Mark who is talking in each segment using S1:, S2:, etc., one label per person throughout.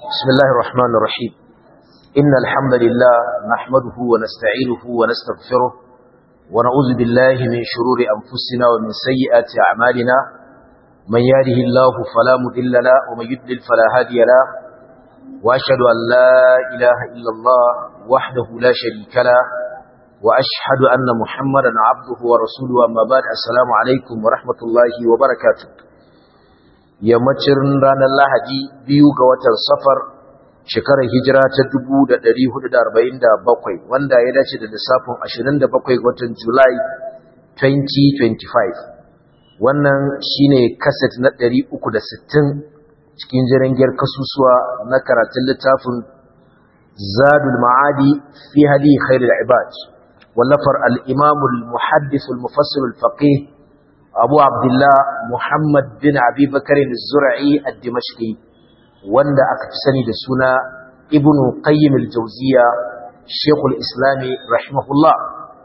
S1: بسم الله الرحمن الرحيم إن الحمد لله نحمده ونستعينه ونستغفره ونعوذ بالله من شرور أنفسنا ومن سيئات أعمالنا من يهده الله فلا مضل له ومن يضلل فلا هادي له وأشهد أن لا إله إلا الله وحده لا شريك له وأشهد أن محمدا عبده ورسوله أما بعد السلام عليكم ورحمة الله وبركاته yammacin ranar Lahadi biyu ga watan Safar shekarar hijira ta 1447 wanda ya dace da lissafin 27 ga watan Julai 2025 wannan shine kaset na 360 cikin jirangiyar kasusuwa na karatun littafin Zadul Ma'adi fi hadi khairul ibad wallafar al-Imam al-Muhaddith al-Mufassir al-Faqih Abu Abdullah Muhammad bin Abi Bakr al-Zur'i al-Dimashqi wanda aka fi sani da suna Ibn Qayyim al-Jawziyya Sheikhul Islam rahimahullah.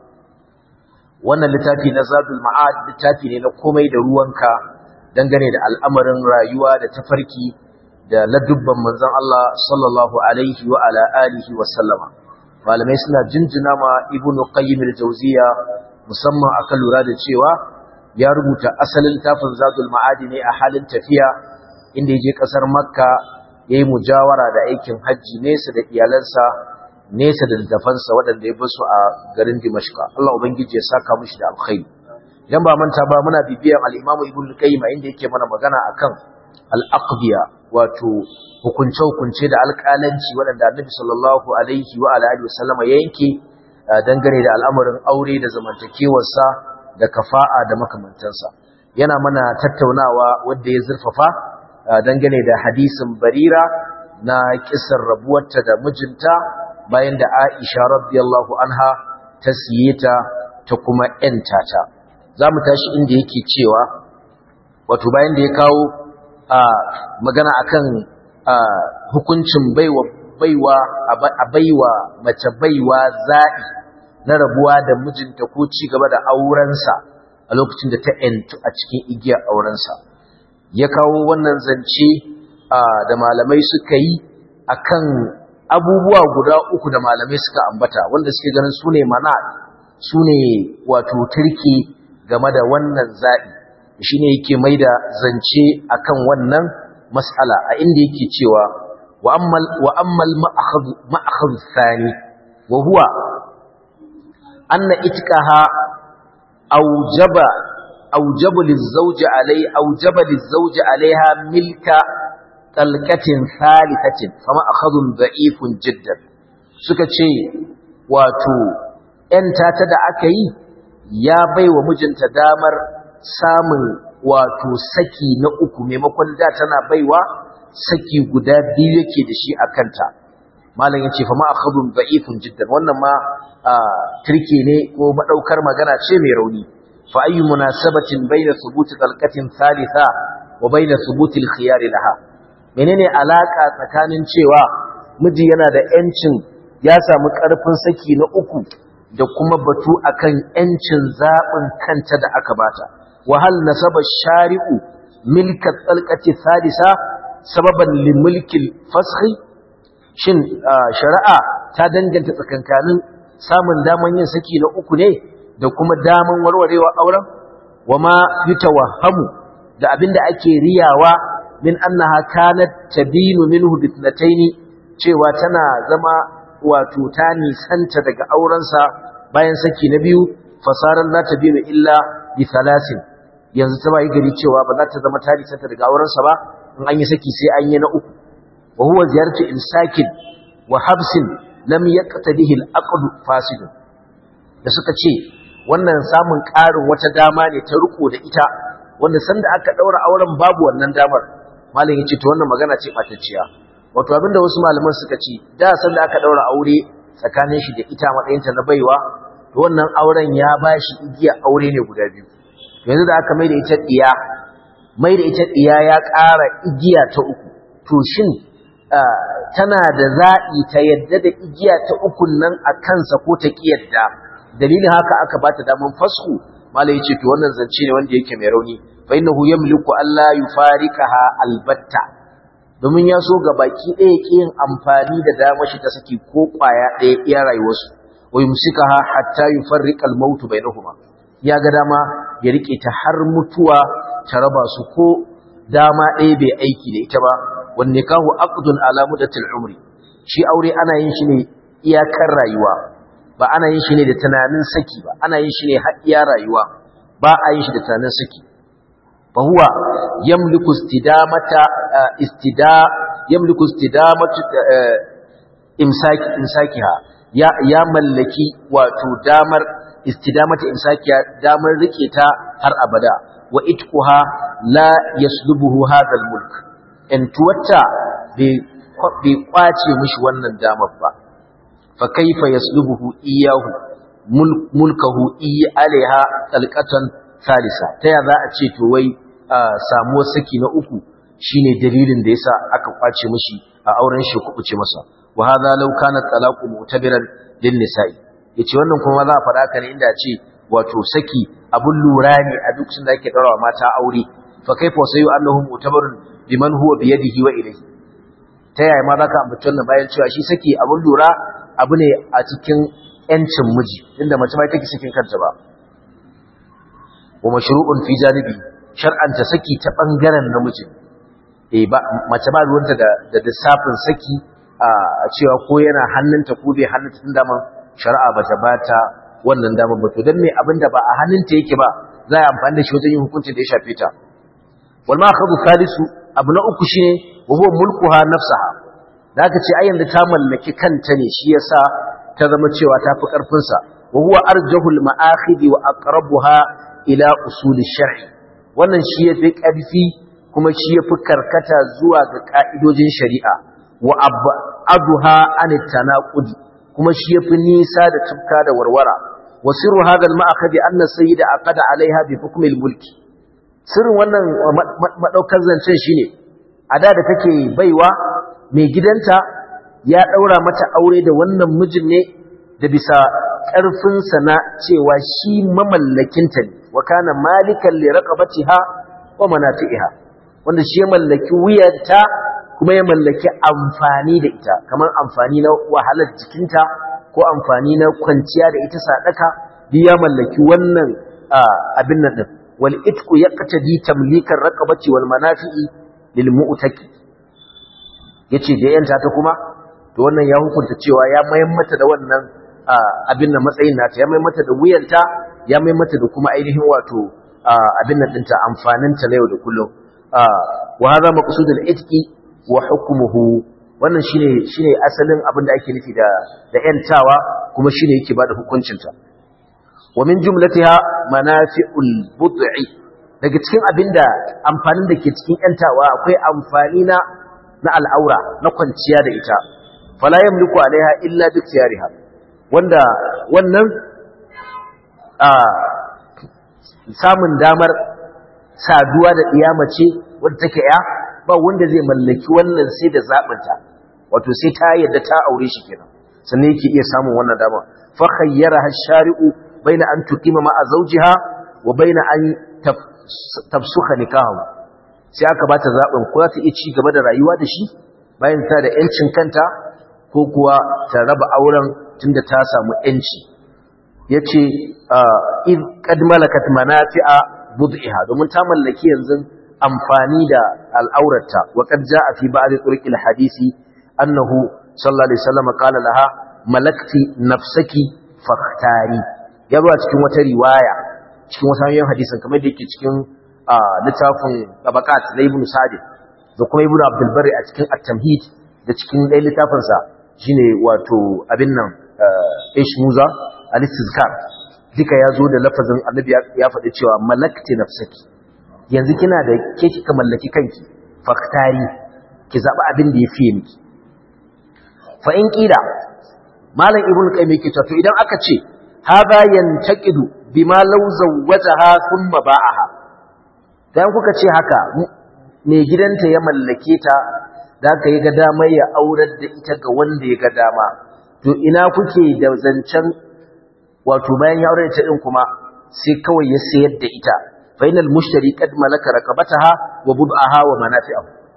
S1: Wannan littafi na Zadul Ma'ad littafi ne na komai da ruwanka dangane da al'amarin rayuwa da tafarki da ladubban manzon Allah sallallahu alaihi wa ala alihi wa sallama. Malamai suna jinjina ma Ibn Qayyim al-Jawziyya musamman akan lura da cewa ya rubuta asalin littafin Zadul Ma'adi ne a halin tafiya inda ya je kasar Makka yayi mujawara da aikin haji nesa da iyalansa nesa da littafansa waɗanda ya basu a garin Dimashq. Allah ubangiji ya saka mishi da alkhairi. Idan ba manta ba muna bibiyan al-Imam Ibn Qayyim inda yake mana magana akan al-aqdiya wato hukunce da alƙalanci waɗanda Annabi sallallahu alaihi wa alihi wasallama ya yanke dangane da al'amarin aure da zamantakewarsa da kafa'a da makamantansa. Yana mana tattaunawa wanda ya zurfafa dangane da hadisin Barira na kisar rabuwarta da mijinta bayan da Aisha radiyallahu anha ta siye ta ta kuma ƴanta ta. Zamu tashi inda yake cewa wato bayan da ya kawo magana akan hukuncin baiwa mace baiwa za'i na rabuwa da mijinta ko ci gaba da aurensa a lokacin da ta ‘yantu a cikin igiyar aurensa. Ya kawo wannan zance da malamai suka yi a kan abubuwa guda uku da malamai suka ambata wanda suke ganin su ne mana su ne wato turke game da wannan zaɓi. Shi ne yake mai da zance a kan wannan mas'ala a inda yake cewa wa ammal ma'akhadhu thani wa huwa أن إتكها أوجب للزوج عليها ملك طلقة ثالثة فما أخذ ضعيف جدا سكتشي واتو أنت تدعكي يا بي ومجنت دامر سامن واتو سكي نأكو ممكن داتنا بيوا سكي قداد ديوكي دشي أكنتا malam yace fa ma akhadun da'ifun jiddan wannan ma trike ne ko madaukar magana ce mai rauni fa ayyu munasabatin bayna thubuti talqatin thalitha wa bayna thubuti al-khiyar laha menene alaka tsakanin cewa miji yana da yancin ya samu karfin saki na uku da kuma batu akan yancin zabin kanta da aka bata wa hal nasaba shari'u milka talqati thalitha sababan li mulki al-fasl shin shari'a ta danganta tsakankanin samun daman yin saki na uku ne da kuma daman warwarewa auren wama yutawahhamu da abinda ake riyawa min annaha kanat tabinu minhu bitnataini cewa tana zama wato ta nisanta daga aurensa bayan saki na biyu fasaran la tabinu illa bi thalathin yanzu ta bai gari cewa ba za ta zama ta nisanta daga aurensa ba in an yi saki sai an yi na uku وهو زيارة إمساك وحبس لم يقتده العقد فاسد da suka ce wannan samun ƙarin wata dama ne ta riko da ita wanda sanda aka daura auren babu wannan damar malam yace to wannan magana ce matacciya wato abinda wasu malaman suka ce da sanda aka daura aure tsakanin shi da ita matsayinta na baiwa to wannan auren ya bashi igiya aure ne guda biyu yanzu da aka mai da ita diya ya ƙara igiya ta uku to shin tana da za'i ta yadda da igiya ta ukun nan a kansa ko ta kiyarda dalilin haka aka bata daman fasku malai yace to wannan zance ne wanda yake mai rauni fa innahu yamliku alla yufariqaha albatta domin ya so ga baki ɗaya ke yin amfani da damar shi ta saki ko ƙwaya ɗaya iya rayuwarsu wa yumsikaha hatta yufarriqa al-maut bainahuma ya ga dama ya rike ta har mutuwa ta raba su ko dama ɗaya bai aiki da ita ba wan nikahu aqdun ala muddatil umri shi aure ana yin shi ne iyakar rayuwa ba ana yin shi ne da tunanin saki ba ana yin shi ne har iya rayuwa ba a yin shi da tunanin saki fa huwa yamliku istidamatu imsakiha ya mallaki wato damar istidamata imsakiha damar rike ta har abada wa itquha la yaslubuhu hadha almulk in tuwatta bai kwace mishi wannan damar ba fa kaifa yaslubuhu iyahu mulkahu alaiha talqatan salisa ta ya za a ce to wai samuwar saki na uku shine dalilin da yasa aka kwace mishi a auren shi kubuce masa wa hadha law kana talaqu mu'tabiran lin nisa'i yace wannan kuma za a fada ka ne inda ce wato saki abun lura ne a duk sun da ake daurawa mata aure fa kaifa sayu annahum mu'tabarun biman huwa bi yadihi wa ilayhi ta yaya ma zaka ambaci wannan bayan cewa shi saki abun lura abu ne a cikin yancin miji inda mace ma take sakin kanta ba wa mashru'un fi janibi shar'an ta saki ta bangaren namiji ba mace ba ruwanta da lissafin saki a cewa ko yana hannunta ko bai hannunta tun daman shari'a bata bata wannan damar ba to dan me abinda ba a hannunta yake ba za a amfani da shi wajen yin hukuncin da ya shafe ta wal ma'khadhu thalithu abu na uku shine wa huwa mulkuha nafsaha da aka ce ayyan da ta mallaki kanta ne shi yasa ta zama cewa ta fi karfin sa wa huwa arjahul ma'akhidi wa aqrabuha ila usul shar'i wannan shi yafi karfi kuma shi yafi karkata zuwa ga ka'idojin shari'a wa abuha an tanaqudi kuma shi yafi nisa da tufka da warwara wa sirru hadha al-ma'khad anna sayyida aqada alaiha bi hukm al-mulk sirrin wannan madaukar zancen shine a da take baiwa mai gidanta ya daura mata aure da wannan mijin ne da bisa karfin sa na cewa shi mamallakinta ne wa kana malikan li raqabatiha wa manati'iha wanda shi ya mallaki wuyarta kuma ya mallaki amfani da ita kamar amfani na wahalar jikinta ko amfani na kwanciya da ita sadaka duk ya mallaki wannan abin nan din wal itqu yaqtadi tamlikar raqabati wal manafi'i lil mu'taki yace da yanta ta kuma to wannan ya hukunta cewa ya mayar mata da wannan abin nan matsayin nata ya mayar mata da wuyanta ya mayar mata da kuma ainihin wato abin nan dinta amfaninta na yau da kullum wa hadha maqsudul itqi wa hukmuhu wannan shine asalin abin da ake nufi da yantawa kuma shine yake bada hukuncinta wa min jumlatiha manafi'ul bud'i daga cikin abinda amfanin da ke cikin yantawa akwai amfani na al'aura na kwanciya da ita fala yamliku alaiha illa bi ikhtiyariha wanda wannan samun damar saduwa da iyamace wanda take ba wanda zai mallaki wannan sai da zabinta wato sai ta yadda ta aure shi kenan sannan yake iya samun wannan dama fa khayyaraha ash-shari'u baina an tuqima ma'a zawjiha wa baina an tafsukha nikahu sai aka bata zabin ko za ta iya ci gaba da rayuwa da shi bayan ta da yancin kanta ko kuwa ta raba auren tunda ta samu yanci yace id qad malakat manafi'a bud'iha domin ta mallaki yanzu amfani da al'aurata wa qad ja'a fi ba'd turuqil hadisi annahu sallallahu alaihi wasallam qala laha malakti nafsaki fakhtari ya zo a cikin wata riwaya cikin wasu hanyoyin hadisin kamar da yake cikin littafin tabaqat da ibn sa'd da kuma ibn abdul barri a cikin at-tamhid da cikin dai littafin sa shine wato abin nan ishmuza al-istizkar duka ya zo da lafazin annabi ya faɗi cewa malakti nafsaki yanzu kina da ke kika mallaki kanki faktari ki zaba abin da yafi miki fa in qila malam ibnu qayyim yake cewa to idan aka ce hadha yantaqidu bima law zawwajaha thumma ba'aha dan kuka ce haka me gidanta ya mallake ta da aka yi ga dama ya aurar da ita ga wanda ya ga dama to ina kuke da zancen wato bayan ya aure ta din kuma sai kawai ya sayar da ita fa inal mushtari qad malaka raqabataha wa bud'aha wa manafi'ahu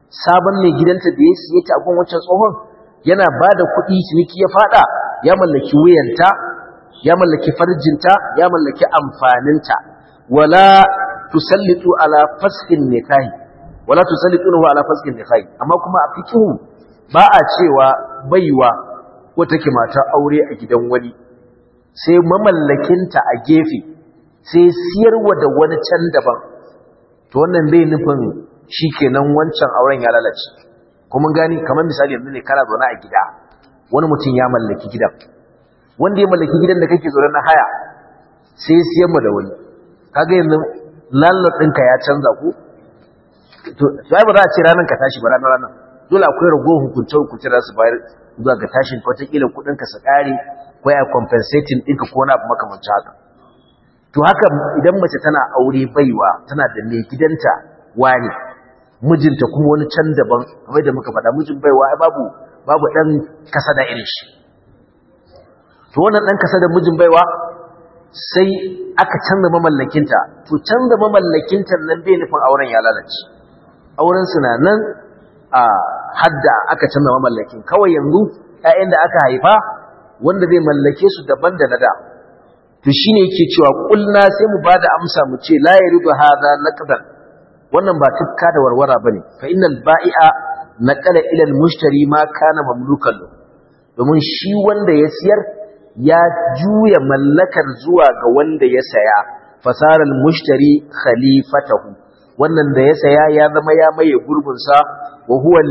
S1: sabon mai gidanta da ya siye ta a gun wancan tsohon yana ba da kuɗi ciniki ya fada, ya mallaki wuyanta, ya mallaki farjinta, ya mallaki amfaninta. Wala tusallitu ala fasqin nikahi, wala tusallituhu ala fasqin nikahi. Amma kuma a fikihu ba a cewa baiwa ko take mata aure a gidan wani sai mamallakinta a gefe sai siyarwa da wani can daban, to wannan bai nufin shikenan wancan auren ya lalace. Kuma gani kamar misali yanzu ne kana zaune a gida, wani mutum ya mallaki gidan, wanda ya mallaki gidan da kake zaune na haya sai siyar da wani, kaga yanzu landlord ɗinka ya canza ku, to sai ba za a ce ranar ka tashi ba ranar dole akwai ragowar hukunce da su bayar zuwa ga tashin wataƙila kuɗinka su ƙare ko ya compensating ɗinka ko na abu makamancin haka. To haka idan mace tana aure baiwa tana da mai gidanta wani, mijinta kuma wani can daban, kamar da muka faɗa mijin baiwa babu ɗan kasa da irin shi. To wannan ɗan kasa da mijin baiwa sai aka canza mamallakinta, to canza mamallakinta nan bai nufin auren ya lalace, auren suna nan a hadda aka canza mamallakin, kawai yanzu ƴaƴan da aka haifa wanda zai mallake su daban da nada. To shine yake cewa kulna sai mu bada amsa mu ce la yaridu hadha naqdan, wannan ba tukka da warwara bane, fa innal bai'a naqala ila al-mushtari ma kana mamlukan lahu, domin shi wanda ya siyar ya juya mallakar zuwa ga wanda ya saya, fasara al-mushtari khalifatahu, wannan da ya saya ya zama ya maye gurbinsa. Wa huwa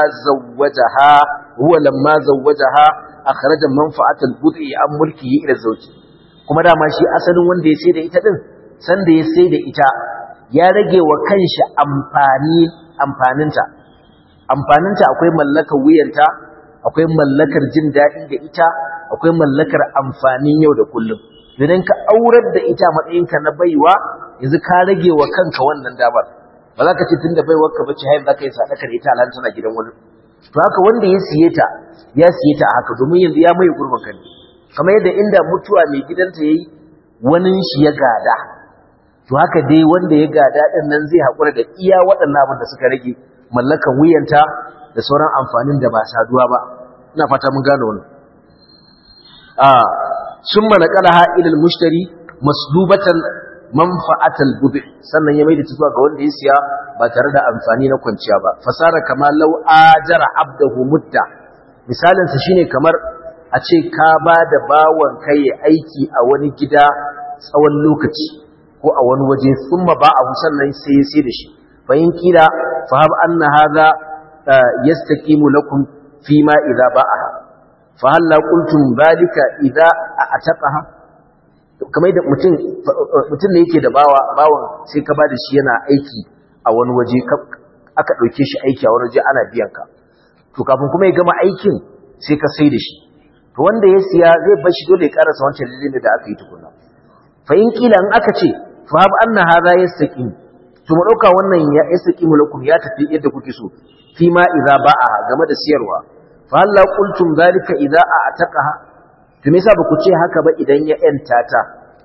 S1: lamma zawwajaha akhraja manfa'atal bud'i an mulkihi ila zawji, kuma dama shi asalin wanda ya sai da ita din san da ya sai da ita ya rage wa kanshi amfaninta akwai mallakar wuyanta, akwai mallakar jin daɗi da ita, akwai mallakar amfanin yau da kullum. Idan ka aurar da ita matsayinka na baiwa yanzu ka rage wa kanka wannan damar, ba za ka ce tunda baiwar ka bace hayin za ka yi sadakar ita alhan tana gidan wani. To haka wanda ya siye ta a haka domin yanzu ya mai gurbin kan, kamar yadda inda mutuwa mai gidanta yayi wani shi ya gada, to haka dai wanda ya gada din nan zai haƙura da iya waɗannan abin da suka rage mallakan wuyanta da sauran amfanin da ba saduwa ba. Ina fata mun gane wannan. Summa naqalaha ila al-mushtari maslubatan manfa'atal bud', sannan ya maida ta zuwa ga wanda ya siya ba tare da amfani na kwanciya ba. Fasara kama law ajara abdahu mutta, misalin sa shine kamar a ce ka ba da bawon kai aiki a wani gida tsawon lokaci ko a wani waje, thumma ba'ahu sannan sai da shi. Fa in kila fa hab anna hadha yastaqimu lakum fima idza ba'aha fa hal la qultum dhalika idza ataqaha. Kamar da mutum ne yake da bawon sai ka bada shi yana aiki a wani waje, aka dauke shi aiki a wani waje ana biyan ka, to kafin kuma ya gama aikin sai ka sai da shi, to wanda ya siya zai bar shi dole ya karasa wancan dalilin da aka yi tukuna. Fa in kila in aka ce fa hab anna hadha yastaqim, to mu dauka wannan ya yastaqimu lakum ya tafi yadda kuke so fi ma idza ba'a game da siyarwa. Fa hal la qultum dhalika idza a'taqaha, to me yasa ba ku ce haka ba idan ya yanta ta,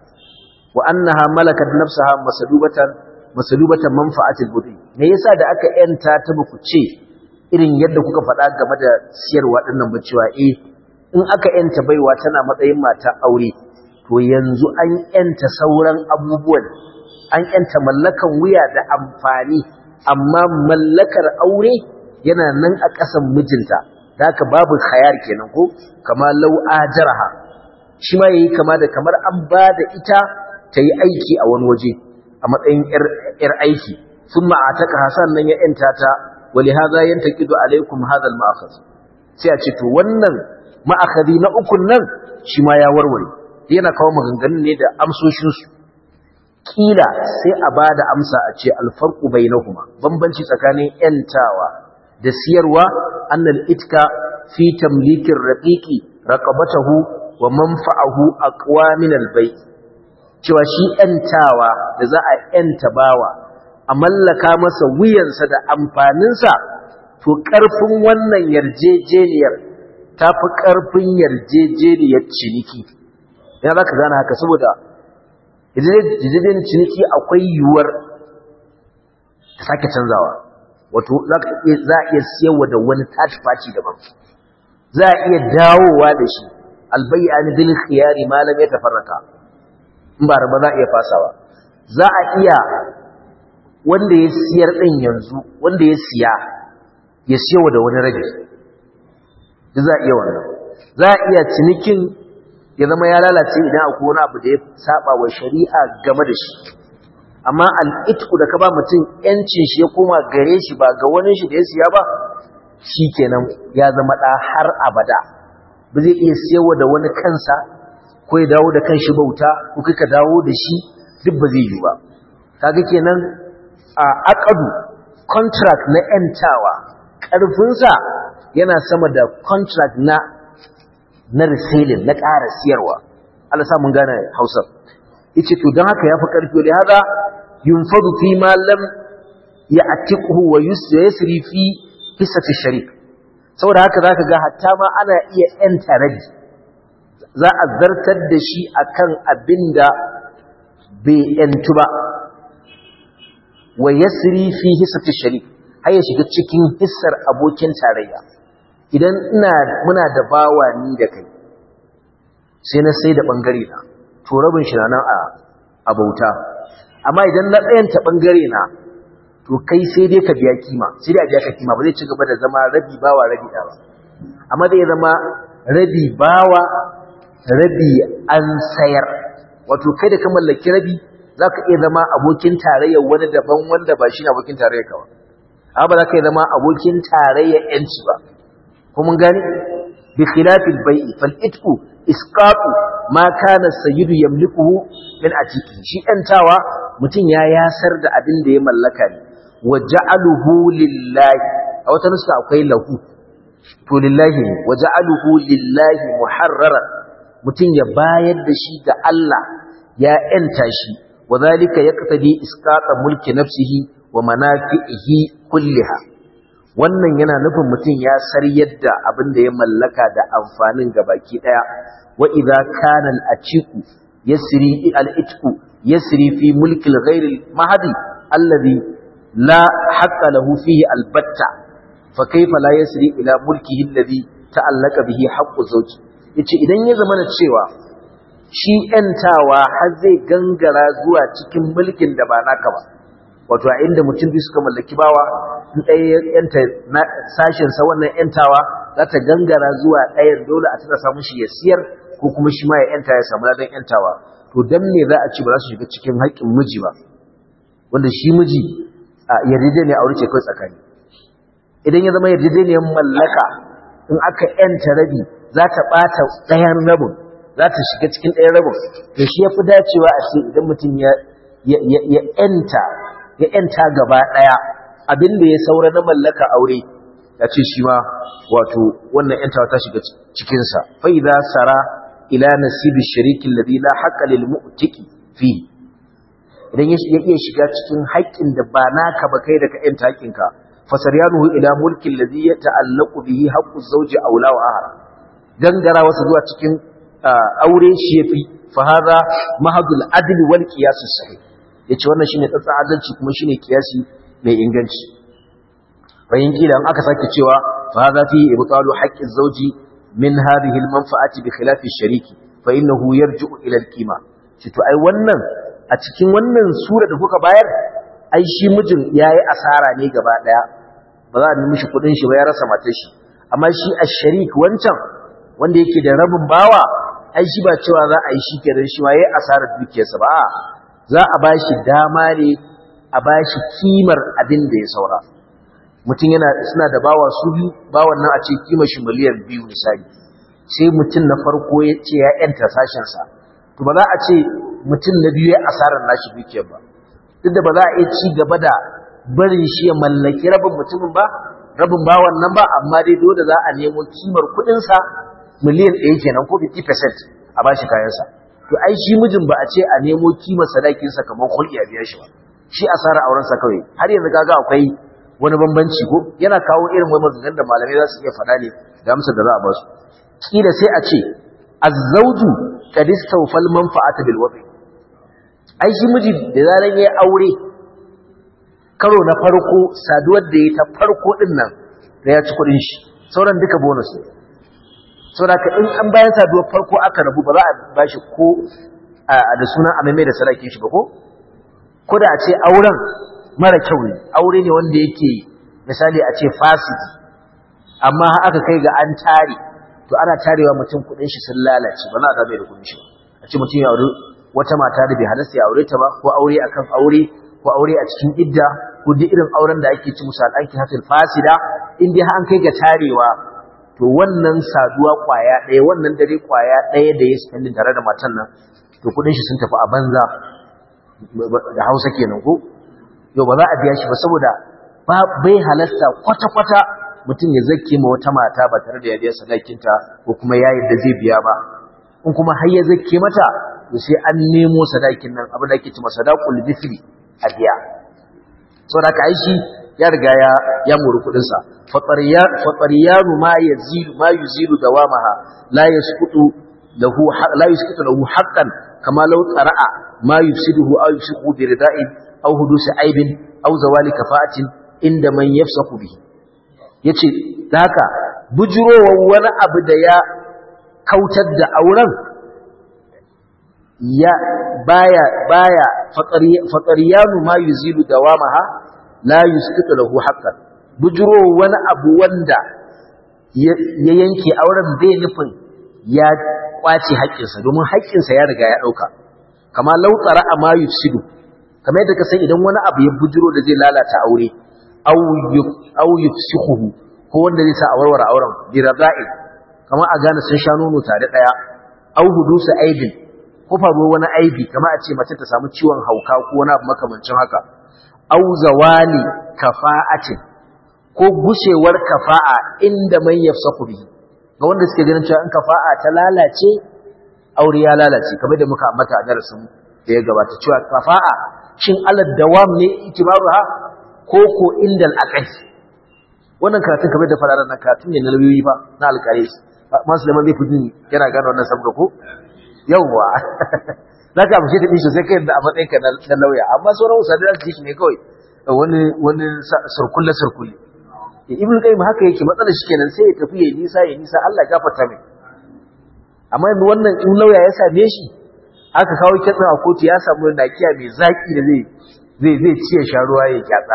S1: wa annaha malakat nafsaha masalubatan manfa'atil bud'i, me yasa da aka yanta ta ba ku ce irin yadda kuka faɗa game da siyarwa dinnan ba cewa in aka yanta baiwa tana matsayin mata aure, to yanzu an yanta sauran abubuwan, an yanta mallakan wuya da amfani, amma mallakar aure yana nan a ƙasan mijinta, da haka babu khayar kenan ko kama law ajaraha, shi ma yayi kama da kamar an ba da ita ta yi aiki a wani waje a matsayin yar aiki, thumma ataka hasan nan ya yanta ta, wali hadha yantaqidu alaikum hadha al-ma'akhadh, sai a ce to wannan ma'akhadi na ukun nan shi ma ya warware, yana kawo maganganun ne da amsoshinsu. Kila sai a ba da amsa a ce alfarqu bainahuma, bambanci tsakanin yantawa da siyarwa, annal itka fi tamlikin raqiqi raqabatahu wa manfa'ahu aqwa min al-bay', cewa shi yantawa da za a yanta bawa a mallaka masa wuyansa da amfaninsa, to karfin wannan yarjejeniyar ta fi ƙarfin yarjejeniyar ciniki. Ya za ka gane haka, saboda yarjejeniyar ciniki akwai yiwuwar ta sake canzawa, wato za a iya siyarwa da wani third party daban, za a iya dawowa da shi albay'an bil khiyari ma lam yatafarraka, in ba riba za a iya fasawa, za a iya wanda ya siyar din yanzu wanda ya siya ya siyarwa da wani rabi, za a iya wannan, za a iya cinikin ya zama ya lalace idan akwai wani abu da ya saba wa shari'a game da shi, amma al'itku da ka ba mutum yancin shi ya koma gare shi ba ga wani shi da ya siya ba, shi kenan ya zama ɗa har abada, ba zai iya siyarwa da wani kansa ko ya dawo da kanshi bauta ko kai ka dawo da shi, duk ba zai yi ba. Kaga kenan a aqdu contract na yantawa ƙarfinsa yana sama da contract na reselling na ƙara siyarwa. Allah sa mun gane Hausa. Yace to dan haka yafi ƙarfi da haka yunfadu fi ma lam ya'tiqhu wa yusri fi hissati sharik. Saboda haka zaka ga hatta ma ana iya yanta rabi, za a zartar da shi akan abinda bai yantu ba, wa yasri fi hissati sharik, har ya shiga cikin hissar abokin tarayya. Idan muna da bawa ni da kai sai na sai da bangare na, to rabin shi nan a bauta, amma idan na tsayanta bangare na, to kai sai dai ka biya kima, sai dai a biya ka kima, ba zai ci gaba da zama rabi bawa rabi da ba, amma zai zama rabi bawa rabi an sayar. Wato kai da ka mallaki rabi za ka iya zama abokin tarayyar wani daban wanda ba shi ne abokin tarayyar ka ba, amma ba za ka iya zama abokin tarayyar yanci ba. kuma gani bi khilafil bai'i fal itqu isqatu ma kana sayyidu yamlikuhu min atiqi, shi yantawa mutun ya yasar da abin da ya mallaka ne, wa ja'aluhu lillahi, a wata nuska akwai lahu, to lillahi ne, wa ja'aluhu lillahi muharraran, mutun ya bayar da shi ga Allah ya yanta shi, wa zalika yaqtadi isqata mulki nafsihi wa manafi'ihi kulliha. Wannan yana nufin mutum ya saryar da abin da ya mallaka da amfanin gabaki daya. Wa idza kana al-atiqu yasri al-itqu yasri fi mulki al-ghayr al-mahdi alladhi la haqqa lahu fihi al-batta, fa kayfa la yasri ila mulkihi alladhi ta'allaka bihi haqqu zawji. Yace idan ya zama cewa shi yantawa har zai gangara zuwa cikin mulkin da ba naka ba, wato a inda mutum biyu suka mallaki bawa, in ɗaya yanta sashensa wannan yantawa za ta gangara zuwa ɗayan, dole a tana samun shi ya siyar ko kuma shi ma ya yanta ya samu ladan yantawa. To dan me za a ci ba za su shiga cikin haƙƙin miji ba, wanda shi miji a yarjejeniyar aure ce kai tsakani. Idan ya zama yarjejeniyar mallaka, in aka yanta rabi za ta ɓata ɗayan rabin, za ta shiga cikin ɗayan rabin, to shi ya fi dacewa a ce idan mutum ya yanta gaba ɗaya, abin da ya saura na mallaka aure ya ce shi ma wato wannan yantawa ta shiga cikinsa. Fa idza sara ila nasibi shariki alladhi la haqqa lil mu'tiqi fi, idan ya iya shiga cikin haƙƙin da ba naka ba kai da ka yanta haƙƙinka, fa saryanuhu ila mulki alladhi yata'allaqu bihi haqqu zawji awla wa ahra, gangara wasu zuwa cikin aure shi yafi. Fa hadha mahadul adl wal qiyas as-sahih, yace wannan shine tsatsan adalci kuma shine kiyasi mai inganci. bayin kila an aka sake cewa fa hadha fi ibtalu haqqi az-zawji min hadhihi al-manfa'ati bi khilafi ash-shariki fa innahu yarji'u ila al-qima. to ai wannan a cikin wannan sura da kuka bayar, ai shi mijin yayi asara ne gaba daya, ba za a nemi shi kudin shi ba, ya rasa matar shi. Amma shi ash-sharik wancan wanda yake da rabin bawa, ai shi ba cewa za a yi shi kenan shi ma yayi asarar dukiyarsa ba, za a bashi dama ne, a bashi kimar abin da ya saura. Mutum suna da bawa su biyu, bawan nan a ce kimar shi miliyan 2 misali, sai mutum na farko ya ce ya yanta sashen sa, to ba za a ce mutum na biyu ya asarar nashi dukiyar ba, duk da ba za a iya ci gaba da barin shi ya mallaki rabin mutumin ba, rabin bawan nan ba, amma dai dole za a nemo kimar kudin sa miliyan 1 kenan ko 50% a bashi kayan sa. To ai shi mijin ba a ce a nemo kimar sadakin sa kamar kulli a biya shi ba, shi asara auren sa kawai. Har yanzu kaga akwai wani bambanci ko yana kawo irin wani maganganun da malamai za su iya faɗa ne da amsar da za a ba su. Kila sai a ce az-zawju qad istawfal manfa'ata bil wadi, ai shi miji da zaran yayi aure karo na farko saduwar da ya ta farko din nan da ya ci kudin shi sauran duka bonus ne saboda in an bayan saduwar farko aka rabu ba za a bashi ko da sunan amame da sadaki shi ba ko da a ce auren mara kyau ne aure ne wanda yake misali a ce fasidi amma aka kai ga an tare to ana tarewa mutum kudin shi sun lalace ba za a dabe da kudin shi a ce mutum ya aure wata mata da bai halasta ya aure ta ba ko aure akan aure ko aure a cikin idda ko duk irin auren da ake ci musu al'anki hasil fasida in dai an kai ga tarewa to wannan saduwa kwaya ɗaya wannan dare kwaya ɗaya da ya spending tare da matan nan to kudin shi sun tafi a banza da Hausa kenan ko yau ba za a biya shi ba saboda bai halasta kwata-kwata mutum ya zake ma wata mata ba tare da ya biya sadakinta ko kuma ya yadda zai biya ba in kuma har ya zake mata to sai an nemo sadakin nan abin da ake cewa sadaqul mithli a biya saboda ka aishi ya riga ya muri kudin sa fatariyanu ma yuzilu dawamaha la yasqutu lahu haqqan kama law qara'a ma yufsiduhu aw yufsihu bi rida'in aw hudusi aibin aw zawali kafa'atin inda man yafsahu bihi yace haka bujurowar wani abu da ya kautar da auren ya baya fatariyanu ma yuzilu dawamaha la yusqitu lahu haqqan bujurowar wani abu wanda ya yanke auren bai nufin ya kwace haƙƙinsa domin haƙƙinsa ya riga ya dauka kama lautsara ma yufsidu kamar yadda ka san idan wani abu ya bujuro da zai lalata aure aw yufsihu ko wanda zai sa a warware auren bi rada'il kamar a gane sun sha nono tare daya aw hudusu aibin ko faruwar wani aibi kamar a ce mace ta samu ciwon hauka ko wani abu makamancin haka aw zawali kafa'atin ko gushewar kafa'a inda man yafsaku bihi ga wanda suke ganin cewa in kafa'a ta lalace aure ya lalace kamar da muka ambata a darasin da ya gabata cewa kafa'a shin alad dawam ne itibaruha ko ko indal aqal wannan karatun kamar da fararan nan karatun ne na lauyoyi fa na alƙare masu da zai fudi yana gane wannan sabga ko yawwa zaka amshe ta dishi sai kai da a matsayin ka na lauya amma sauran usadi da shi ne kawai wani surkulle ibn qayyim haka yake matsalar shi kenan sai ya tafi ya nisa Allah gafarta mai amma wannan in lauya ya same shi aka kawo kitsa a kotu ya samu nakiya mai zaki da zai ciye sharuwa ya kyatsa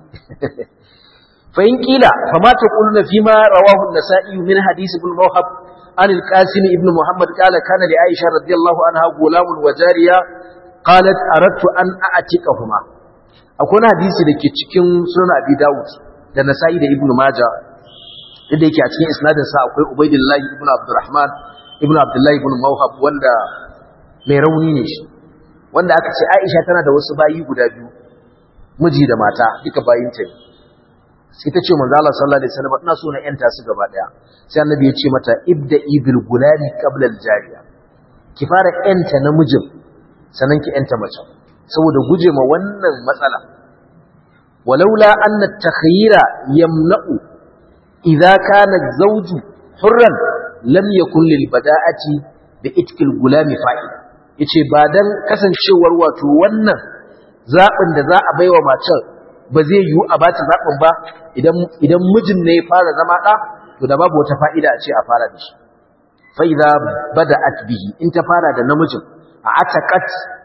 S1: fa in kila fa ma taquluna fi ma rawahu an-nasa'i min hadith ibn mawhab an al-qasim ibn muhammad qala kana li aisha radiyallahu anha gulamun wa jariya qalat aradtu an a'tiqahuma akwai hadisi dake cikin sunan abi dawud da nasa'i da ibn majah inda yake a cikin isnadin sa akwai ubaydillah ibn abdurrahman ibn abdullah ibn mawhab wanda mai rauni ne shi wanda aka ce Aisha tana da wasu bayi guda biyu miji da mata duka bayinta ne sai ta ce manzo Allah sallallahu alaihi wasallam ina so na yanta su gaba daya sai annabi ya ce mata ibda'i bil gulami qabla al jariya ki fara yanta namijin sannan ki yanta mace saboda guje ma wannan matsala walaula anna at-takhyira yamna'u idza kana az-zawju hurran lam yakun lil bada'ati bi itkil gulami fa'ida yace ba dan kasancewar wato wannan zabin da za a baiwa matar ba zai yiwu a bata zabin ba idan mijin ne ya fara zama da to da babu wata fa'ida a ce a fara da shi fa idza bada'at bihi in ta fara da namijin a ataqat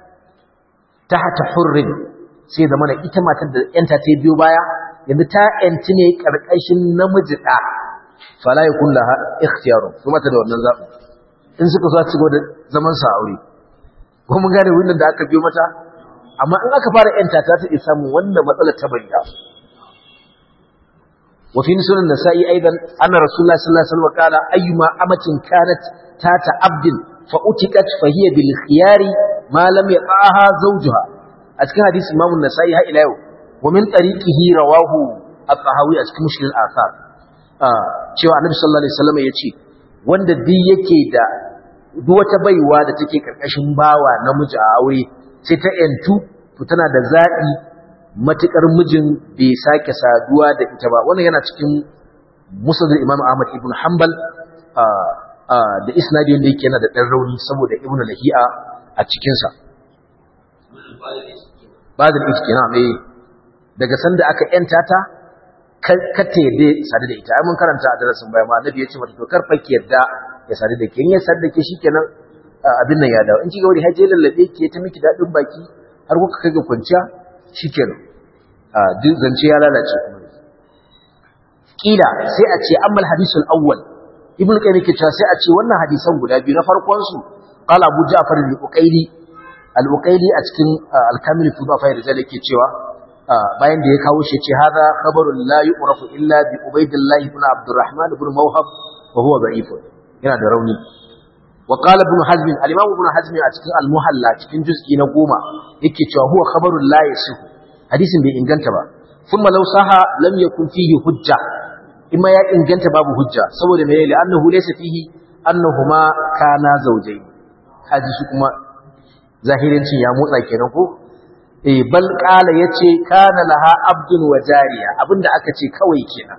S1: tahta hurrin sai da mana ita matar da yanta ta biyo baya yanzu ta yanci ne karkashin namiji da fala yakun laha ikhtiyaru kuma ta da wannan zabin in suka so ci gaba da zaman sa aure ko mun gane wannan da aka biyo mata amma in aka fara yanta ta ta samu wannan matsalar ta bayyana wa fi sunan nasa'i aidan anna rasulullahi sallallahu alaihi wasallam qala ayyuma amatin kanat tata abdin fa utiqat fa hiya bil khiyari ma lam yaqaha zawjuha a cikin hadisi imam an-nasa'i ha ila yau wa min tariqihi rawahu at-tahawi a cikin mushkil al-athar cewa annabi sallallahu alaihi wasallam yace wanda duk yake da duk wata baiwa da take karkashin bawa namiji a aure sai ta yantu to tana da zabi matukar mijin bai sake saduwa da ita ba wannan yana cikin musnad Imam Ahmad ibn Hanbal da isnadin da yake yana da dan rauni saboda Ibn Lahi'a a cikin sa badal iskina mai daga sanda aka yanta ta ka ta yadda sadu da ita ai mun karanta a darasin baya ma annabi ya ce mata to kar fa ki yadda ya sadu da ke in ya sadu da ke shikenan abin nan ya dawo in kiga wani haje lallabe ke ta miki dadin baki har kuka kai ga kwanciya shikenan duk zance ya lalace kuma kila sai a ce ammal hadisul awwal ibnu qayyim yake cewa sai a ce wannan hadisan guda biyu na farkon su qala abu ja'far al-uqayli a cikin al-kamil fi dhafa rijal yake cewa bayan da ya kawo shi ce hada khabarun la yu'rafu illa bi ubaydillah ibn abdurrahman ibn mawhab wa huwa da'if yana da rauni wa qala ibn hazm al-imam ibn hazm a cikin al-muhalla cikin juz'i na 10 yake cewa huwa khabarun la yasih hadisin bai inganta ba thumma law saha lam yakun fihi hujja imma ya inganta babu hujja saboda me yayi annahu laysa fihi annahuma kana zawjayn haji shi kuma zahirancin ya motsa kenan ko bal qala yace kana laha abdun wa jariya abinda aka ce kawai kenan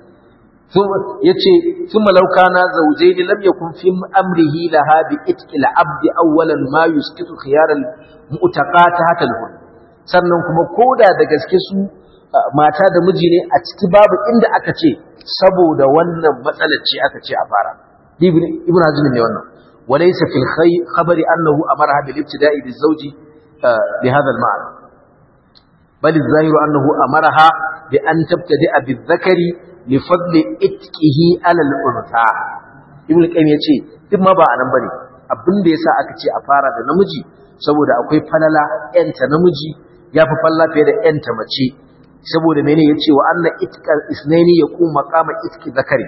S1: yace thumma law kana zawjayn lam yakun fi amrihi laha bi itqil abd awwalan ma yusqitu khiyar al mu'taqat hatta al sannan kuma koda da gaske su mata da miji ne a ciki babu inda aka ce saboda wannan matsalar ce aka ce a fara ibn hazm ne wannan walaysa fil khabari annahu amaraha bil ibtida'i biz zawji bi hadha al ma'na bal az-zahiru annahu amaraha bi an tabtadi'a biz zakari li fadli itqihi ala al untha ibn qayyim yace duk ma ba anan bane abin da yasa aka ce a fara da namiji saboda akwai falala yanta namiji yafi falla fiye da yanta mace saboda mene yace wa anna itqal isnaini yaqum maqama itqi zakari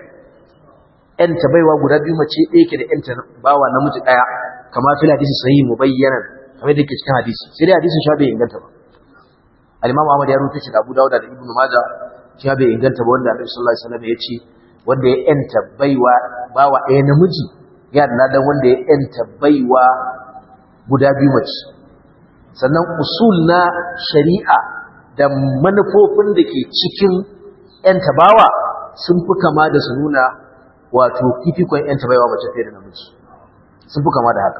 S1: enta baiwa guda biyu mace ɗaya ke da enta bawa namiji ɗaya kama fil hadisi sahih mubayyanan kamar da ke cikin hadisi sai dai hadisin sha bai inganta ba al-imam Ahmad ya rubuta shi da Abu Dawud da Ibn Majah sha bai inganta ba wanda Annabi sallallahu alaihi wasallam yace wanda ya enta baiwa bawa ɗaya namiji ya da ladan wanda ya enta baiwa guda biyu mace sannan usul na shari'a da manufofin da ke cikin ‘yan tabawa sun fi kama da su nuna wato fifikon ‘yan tabaiwa mace fiye da namiji sun fi kama da haka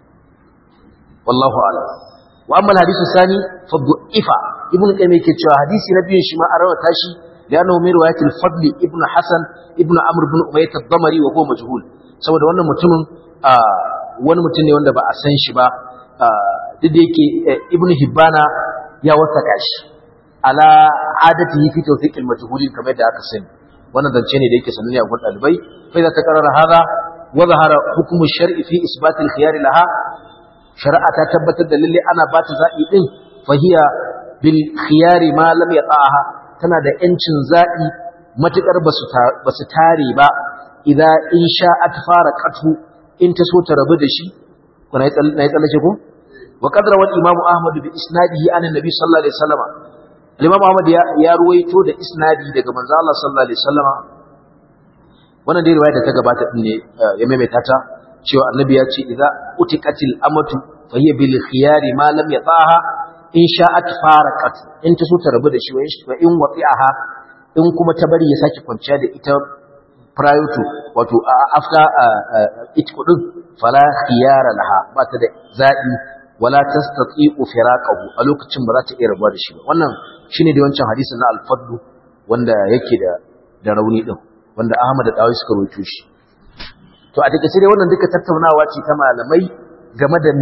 S1: wallahu ala wa amma hadisu sani fa du'ifa ibn qayyim yake cewa hadisi na biyun shi ma an rawata shi da annahu min riwayatil fadl ibn hasan ibn amr ibn umayyah ad-damari wa huwa majhul saboda wannan mutumin wani mutum ne wanda ba a san shi ba duk da yake ibn hibbana ya wasaka shi ala adatihi fi tawfiq al-majhulin kamar da aka sani wannan zance ne da yake sananne a gurin dalibai fa idza takarrara hada wa zahara hukm ash-shar'i fi isbat al-khiyar laha shar'a ta tabbatar da lalle ana ba ta zabi din fa hiya bil khiyar ma lam yata'aha tana da yancin zabi matukar basu tare ba idza in sha'at faraqatu in ta so ta rabu da shi kuna yi tsallace ko wa qadra wal imam ahmad bi isnadihi an annabi sallallahu alaihi wasallam al-imam ahmad ya ruwaito da isnadi daga manzo Allah sallallahu alaihi wasallam wannan dai riwaya da ta gabata din ne ya maimaita ta cewa annabi ya ce idza utiqatil amatu fa hiya bil khiyari ma lam yataha in sha'at faraqat in ta so ta rabu da shi wa in waqi'aha in kuma ta bari ya saki kwanciya da ita prior to wato after itqu din fala khiyara laha ba ta da zabi wala tastati'u firaqahu a lokacin ba za ta iya rabuwa da shi ba wannan shine da wancan hadisin na al-fadl wanda yake da rauni din wanda Ahmad da Dawi suka rawaito shi to a take sai dai wannan duka tattaunawa ce ta malamai game da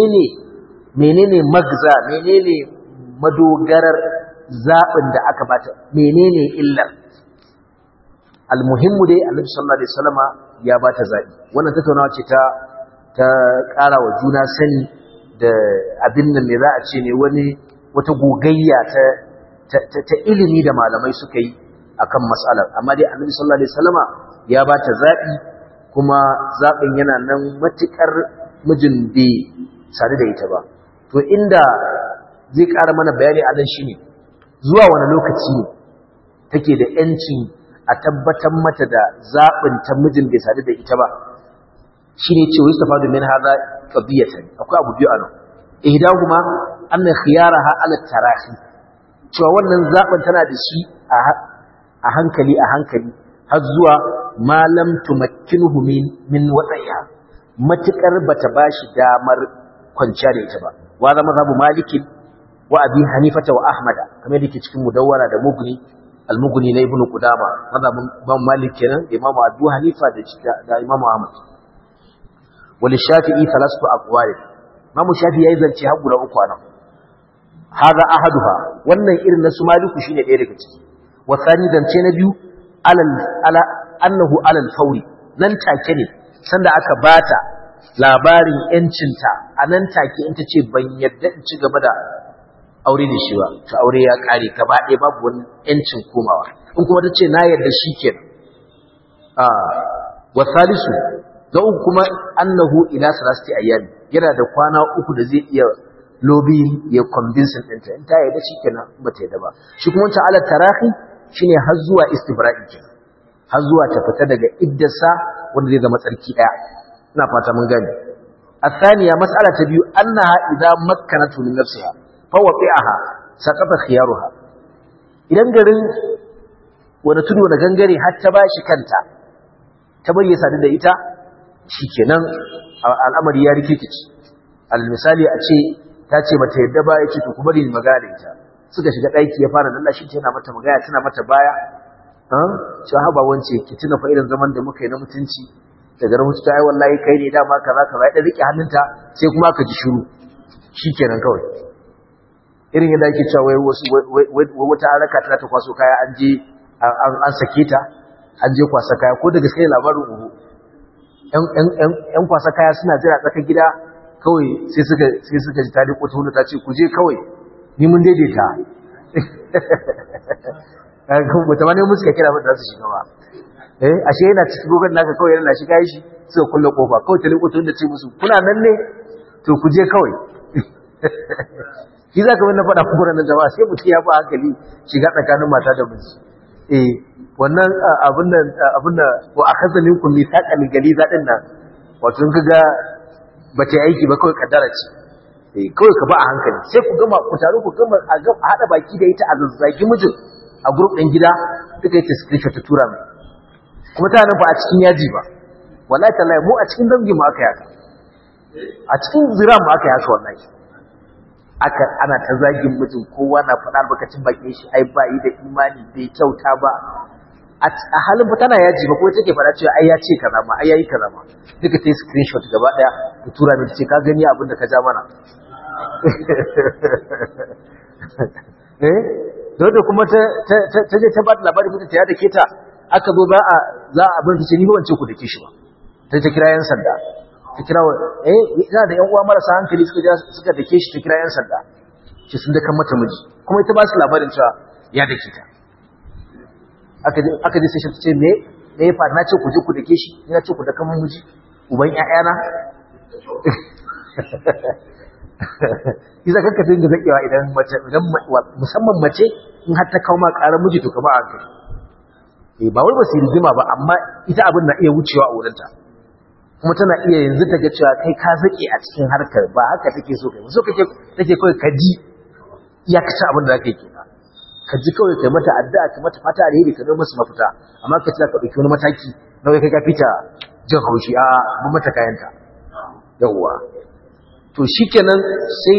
S1: menene magza menene madogarar zabin da aka bata menene illar almuhimmu dai Annabi sallallahu alaihi wasallama ya bata zabi wannan tattaunawa ce ta ƙara wa juna sani da abin nan ne za a ce ne wata gogayya ta ilimi da malamai suka yi akan mas'alar amma dai Annabi sallallahu alaihi wasallama ya bata zabi kuma zabin yana nan matukar mijin bai sadu da ita ba to inda zai ƙara mana bayani a nan shine zuwa wani lokaci ne take da yancin a tabbatar mata da zabin ta mijin bai sadu da ita ba shine cewa yustafadu min hadha qadiyatan akwai abu biyu anan ihdahuma anna khiyaraha ala tarahi cewa wannan zaben tana da shi a hankali har zuwa malam tumakkinuhu min wadaiha matukar bata bashi damar kwanciya da ita ba wa zama zabu malikin wa abi hanifata wa ahmada kamar yake cikin mudawwara da mughni al-mughni na ibnu qudama mazhabin imam malik kenan da imam abu hanifa da imam ahmad wal shafi'i thalathatu aqwal imam shafi'i yayi zance har guda uku anan hada ahaduha wannan irin na su maliku shine ɗaya daga ciki wa thani zance na biyu ala annahu ala al-fawri nan take ne sanda aka bata labarin yancinta a nan take in ta ce ban yadda in ci gaba da aure da shi ba to aure ya kare gaba ɗaya babu wani yancin komawa in kuma ta ce na yadda shi kenan wa thalisu da uku kuma annahu ila salasti ayyami yana da kwana uku da zai iya lobby ya convince ɗinta in ta yadda shi kenan ba ta yadda ba shi kuma wancan ala tarahi shine har zuwa istibra'i kenan har zuwa ta fita daga iddarsa wanda zai zama tsarki ɗaya ina fata mun gani الثانية مسألة تبيو أنها إذا مكنته من نفسها فوقعها سقط خيارها idan garin wani tudu wani gangare har ta bashi kanta ta bayyana sadu da ita shikenan al'amari ya rikikici almisali a ce ta ce mata yadda ba ya ce to kuma ni magana da ita suka shiga ɗaki ya fara lallashi tana mata magana tana mata baya cewa haba wance ki tuna fa irin zaman da muka yi na mutunci daga rahoto ta ai wallahi kai ne dama kaza kaza ya rike hannunta sai kuma aka ji shiru shikenan kawai irin yadda ake cewa wai wasu wata haraka tana ta kwaso kaya an je an sake ta an je kwasa kaya ko da gaske labarin uhu yan kwasa kaya suna jira tsaka gida kawai sai suka ji ta riko ta hunta ta ce ku je kawai ni mun daidaita kuma ta wani musu ka kira ba za su shiga ba ashe yana cikin gogon naka kawai yana shiga shi suka kulle kofa kawai ta riko ta hunta ce musu kuna nan ne to ku je kawai shi za ka wani faɗa kuma ranar jama'a sai mutum ya ba hankali shiga tsakanin mata da miji wannan abin da ko a kasalin ku misaƙa gali zaɗin nan wato in kaga ba ta aiki ba kawai kaddara ce kawai ka ba a hankali sai ku gama ku taru ku gama a haɗa baki da ita a zazzagi mijin a grup ɗin gida duka yake screenshot ta tura mai kuma ta nan ba a cikin yaji ba wallahi tallahi mu a cikin dangi mu aka yaka a cikin zira mu aka yaka wallahi ana ta zagin mijin kowa na faɗa albarkacin bakin shi ai ba yi da imani bai kyauta ba a halin fa tana yaji ba ko take faɗa cewa ai ya ce kaza ma ai yayi kaza ma duka ta yi screenshot gaba daya ta tura min ce ka gani abin da ka ja mana da kuma ta je ta ba da labarin mutum ta ya dake ta aka zo za a abin ta ce ni ba wance ku dake shi ba ta kira yan sanda ta kira ina da yan uwa marasa hankali suka dake shi ta kira yan sanda shi sun daka mata miji kuma ita ba su labarin cewa ya dake ta aka je sai shi ce me ya faru na ce ku je ku dake shi ina ce ku daka mun miji uban ƴaƴana Iza kanka dinga zakewa idan musamman mace in har ta kawo ma ƙarar miji to ka ba hankali ba wai ba su rigima ba amma ita abin na iya wucewa a wurinta kuma tana iya yanzu ta ga cewa kai ka zake a cikin harkar ba haka take so kai so take kawai ka ji ya kace abin da kake kenan ka ji kawai kai mata addu'a ka mata fata alheri ka zo musu mafita amma ka tsaka dauki wani mataki na kai ka fita jin haushi a mun mata kayanta yawa to shikenan sai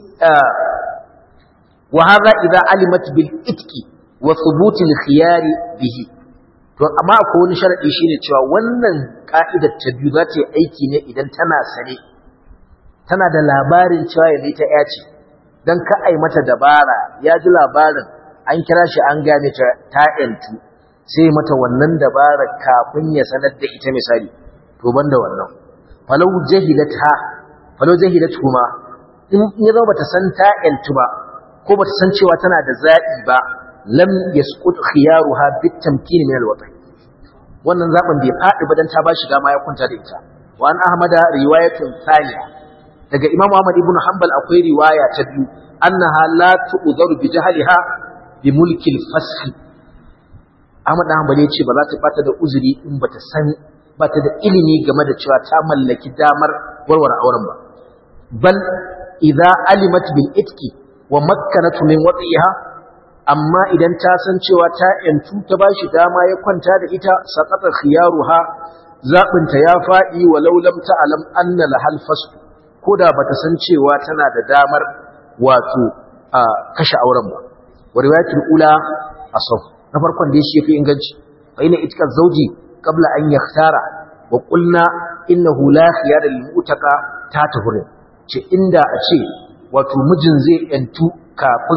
S1: wa hadha idha alimat bil itki wa thubut al khiyari bihi to amma akwai wani sharadi shine cewa wannan ka'idar ta biyu za ta yi aiki ne idan tana sane tana da labarin cewa yanzu ta yace dan ka ai mata dabara ya ji labarin an kira shi an gane ta yantu sai mata wannan dabara kafin ya sanar da ita misali to banda wannan falau jahilat kuma in ya zama bata san ta yantu ba ko bata san cewa tana da zaɓi ba lam yasqut khiyaruha bitamkin min alwatan wannan zaben bai fadi ba dan ta bashi dama ya kunta da ita wa an ahmada riwayatun thaniya daga imam ahmad ibn hanbal akwai riwaya ta biyu annaha la tu'dharu bi jahliha bi mulki al-fasl ahmad ibn hanbal yace ba za ta bata da uzuri in bata san bata da ilimi game da cewa ta mallaki damar warware auren ba bal idza alimat bil itki wa makkanatu min wadiha amma idan ta san cewa ta yantu ta bashi dama ya kwanta da ita saqata khiyaruha zabinta ya fadi walau lam ta'lam anna lahal fasl koda bata san cewa tana da damar wato kashe auren ba wa riwayatul ula asaf na farkon da shi yafi inganci fa ina itika zauji qabla an yakhtara wa qulna innahu la khiyara lil mutaka ta tahuri ce inda a ce wato mijin zai yantu kafin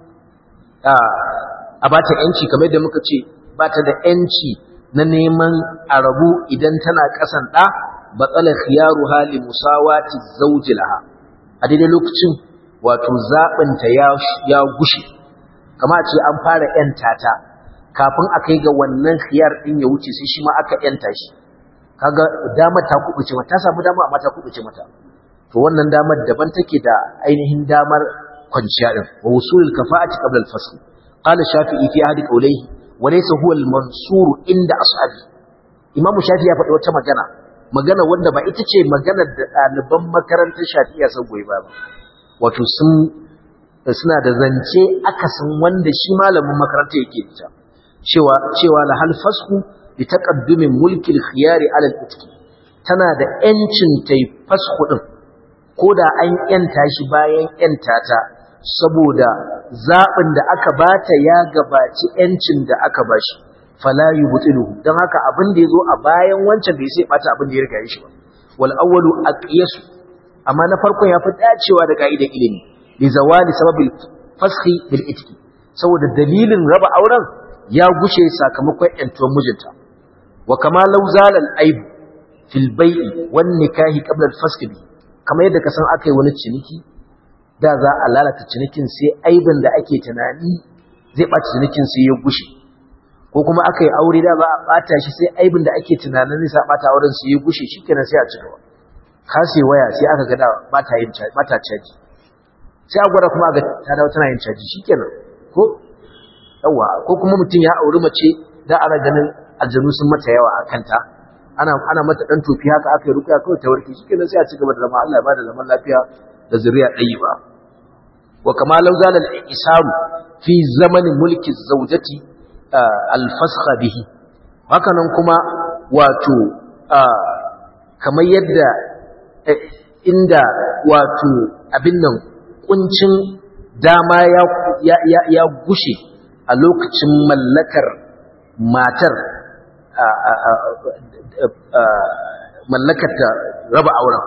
S1: a bata yanci kamar da muka ce bata da yanci na neman arabu idan tana kasan da batsala khiyaru hali musawati zawji laha a daidai lokacin wato zabinta ya gushe kamar ce an fara yanta ta kafin a kai ga wannan khiyar din ya wuce sai shi ma aka yanta shi kaga dama ta kubuce mata ta samu dama amma ta kubuce mata to wannan damar daban take da ainihin damar kwanciya din wa usulul kafa'ati qabla al-fasl qala shafi'i fi ahadi qawlihi wa laysa huwa al-mansur inda ashabi imamu shafi'i ya faɗi wata magana wanda ba ita ce maganar da ɗaliban makarantar shafi'i sun goyi ba wato suna da zance akasin wanda shi malamin makaranta yake ita cewa la hal fasku bi taqaddumin mulki al-khiyari ala al-itqi tana da yancin tai fasku din koda an yanta shi bayan yanta ta saboda zabin da aka bata ya gabaci yancin da aka bashi fala yubtiluhu dan haka abin da yazo a bayan wancan bai sai bata abin da ya riga shi ba wal awwalu aqyasu amma na farkon ya fi dacewa da ka'idar ilimi li zawali sababil fashi bil itqi saboda dalilin raba auren ya gushe sakamakon yantuwar mijinta wa kama law zala al aib fil bai'i wan nikahi qabla al fasq bi kamar yadda ka san akai wani ciniki da za a lalata cinikin sai aibin da ake tunani zai ɓata cinikin sai ya gushe ko kuma aka yi aure da za a ɓata shi sai aibin da ake tunanin zai sa ɓata auren sai ya gushe shikenan sai a ci gaba ka sai waya sai aka ga da bata caji sai a gwada kuma ga ta dawo tana yin caji shikenan ko yawa ko kuma mutum ya auri mace da ana ganin aljanu sun mata yawa a kanta ana mata dan tofi haka aka yi rukuya kawai ta warke shikenan sai a ci gaba da zama Allah ya bada zaman lafiya da zuriya ɗayi ba wa kama law zala al-isaru fi zamanin mulki zawjati al-fasakha bihi haka nan kuma wato kamar yadda inda wato abin nan kuncin dama ya gushe a lokacin mallakar matar mallakar ta raba auren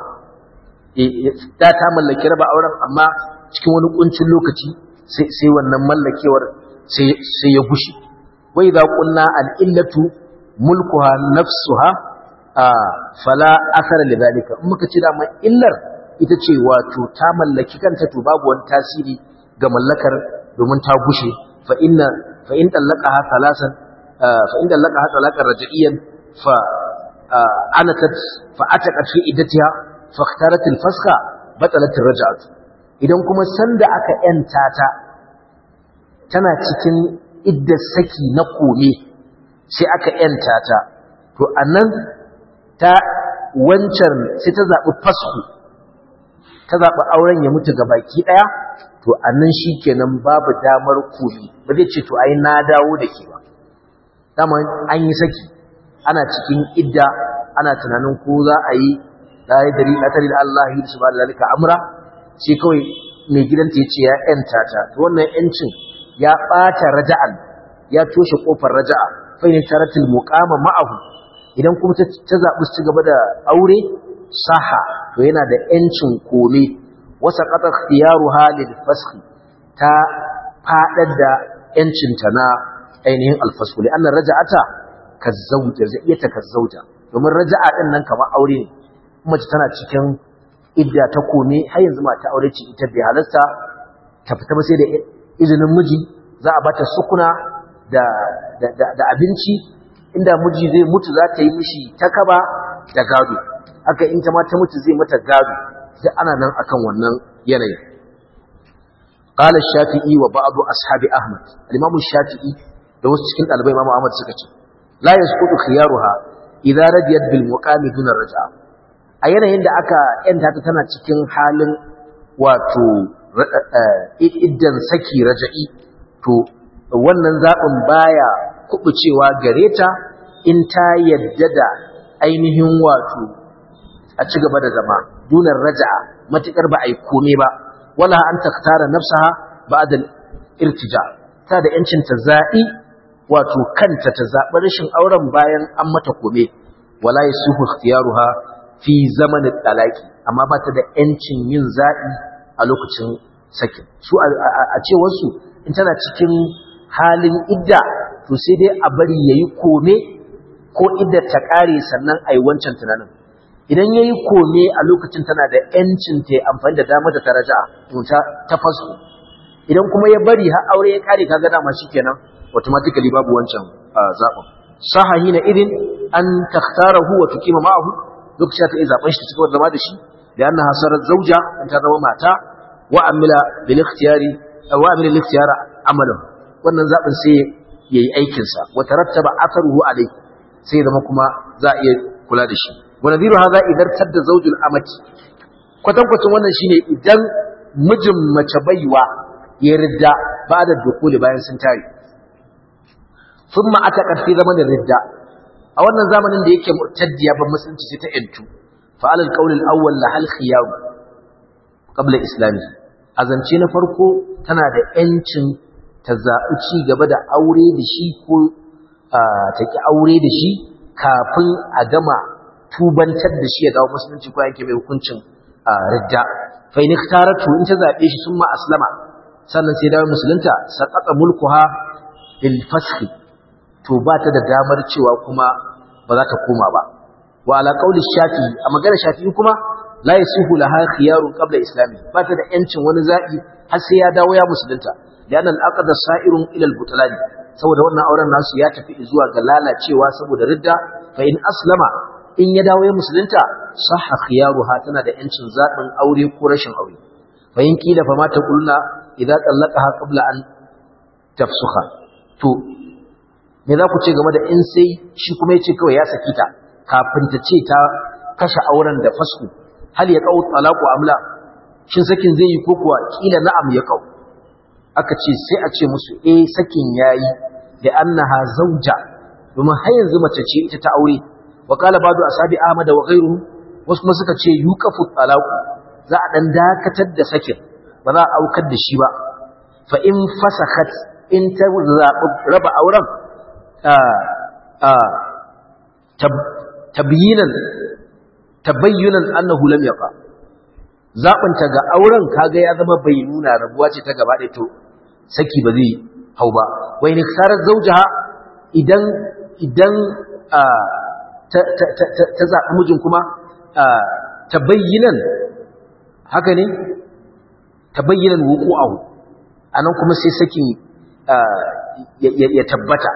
S1: ta mallaki raba auren amma cikin wani kuncin lokaci sai wannan mallakewar sai ya gushe wai za kunna al'illatu mulkuha nafsuha fala asara lidhalika in muka ce da illar ita ce wato ta mallaki kanta to babu wani tasiri ga mallakar domin ta gushe fa in talaqaha thalasan fa in talaqaha talaqan raj'iyan fa anatat fa ataqat fi iddatiha fa ikhtarat al-fasqa batalat ar-raj'at idan kuma sanda aka yanta ta tana cikin iddar saki na kome sai aka yanta ta to anan ta wancan sai ta zabi fasku ta zabi auren ya mutu gabaki daya to anan shikenan babu damar kome ba zai ce to ai na dawo da ke ba dama an yi saki ana cikin idda ana tunanin ko za a yi la yadri atari Allah subhanahu wa ta'ala amra sai kawai mai gidanta yace ya yanta ta to wannan yancin ya bata raja'an ya toshe kofar raja'a fa ne taratul muqama ma'ahu idan kuma ta zabi su gaba da aure saha to yana da yancin kome wasa qata ikhtiyaruha lil fasl ta fadar da yancin ta na ainihin al-fasl li anna raja'ata kazzauja zai ta kazzauja domin raja'a din nan kamar aure ne kuma tana cikin idda ta kome har yanzu mata aure ce ita bai halarta ta fita ba sai da izinin miji za a bata sukuna da abinci inda miji zai mutu za ta yi mishi takaba da gado haka in ta mata mutu zai mata gado sai ana nan akan wannan yanayi qala shafi'i wa ba'd ashabi ahmad al-imam shafi'i da wasu cikin dalibai imam ahmad suka ce la yasqutu khiyaruha idza radiyat bil muqami duna raj'a a yanayin da aka yanta ta tana cikin halin wato iddan saki raja'i to wannan zaɓin baya kubucewa gare ta in ta yadda da ainihin wato a ci gaba da zama dunar raja'a matukar ba a yi kome ba wala an taktara nafsaha ba'da al-irtija ta da yancin ta zabi wato kanta ta zabi rashin auren bayan an mata kome wala yasuhu ikhtiyaruha fi zaman al-talaqi amma ba ta da yancin yin zabi a lokacin sakin su a cewar su in tana cikin halin idda to sai dai a bari yayi kome ko idda ta kare sannan ai wancan tunanin idan yayi kome a lokacin tana da yancin ta amfani da damar ta raja'a to ta fasu idan kuma ya bari har aure ya kare kaga dama shikenan automatically babu wancan zaɓin sahahi na irin an takhtarahu wa tuqima ma'ahu lokacin ta zaben shi ta cigaba da zama da shi da annaha sarat zawja in ta zama mata wa amila bil ikhtiyari wa amila al ikhtiyara amalan wannan zaɓin sai yayi aikin sa wa tarattaba atharuhu alayhi sai zama kuma za a iya kula da shi wa nadiru hadha idan tadda zawjul amati kwatankwacin wannan shine idan mijin mace baiwa ya ridda ba da dukuli bayan sun tare thumma ataqat fi zamanin ridda a wannan zamanin da yake murtaddiya ban musulunci sai ta yantu fa alal qawl al awwal la hal khiyar qabla islami azance na farko tana da yancin ta zabi ci gaba da aure da shi ko ta ki aure da shi kafin a gama tubantar da shi ya dawo musulunci ko yake mai hukuncin ridda fa in ikhtaratu in ta zabe shi summa aslama sannan sai dawo musulunta saqata mulkuha bil fasl to ba ta da damar cewa kuma ba za ta koma ba wa ala qawli shafi'i a maganar shafi'i kuma la yasihu laha khiyarun qabla islami ba ta da yancin wani zabi har sai ya dawo ya musulunta dan al-aqd sa'irun ila al-butlan saboda wannan auren nasu ya tafi zuwa ga lalacewa saboda ridda fa in aslama in ya dawo ya musulunta sahha khiyaruha tana da yancin zabin aure ko rashin aure fa in kila fa ma ta kulna idza tallaqaha qabla an tafsukha to me za ku ce game da in sai shi kuma yace kawai ya saki ta kafin ta ce ta kashe auren da fasku hal ya qau talaqu amla shin sakin zai yi ko kuwa kila na'am ya qau aka ce sai a ce musu sakin yayi da annaha zawja domin har yanzu mace ce ita ta aure wa qala ba'du ashabi ahmad wa ghayruhu wasu kuma suka ce yuqafu talaqu za a dan dakatar da sakin ba za a aukar da shi ba fa in fasakhat in ta raba auren tabayyunan annahu lam yaqa zabanta ga auren kaga ya zama bai nuna rabuwa ce ta gaba da to saki ba zai hau ba wai ne sarar zaujaha idan ta zaɓi mijin kuma tabayyinan haka ne tabayyinan wuqu'ahu anan kuma sai sakin ya tabbata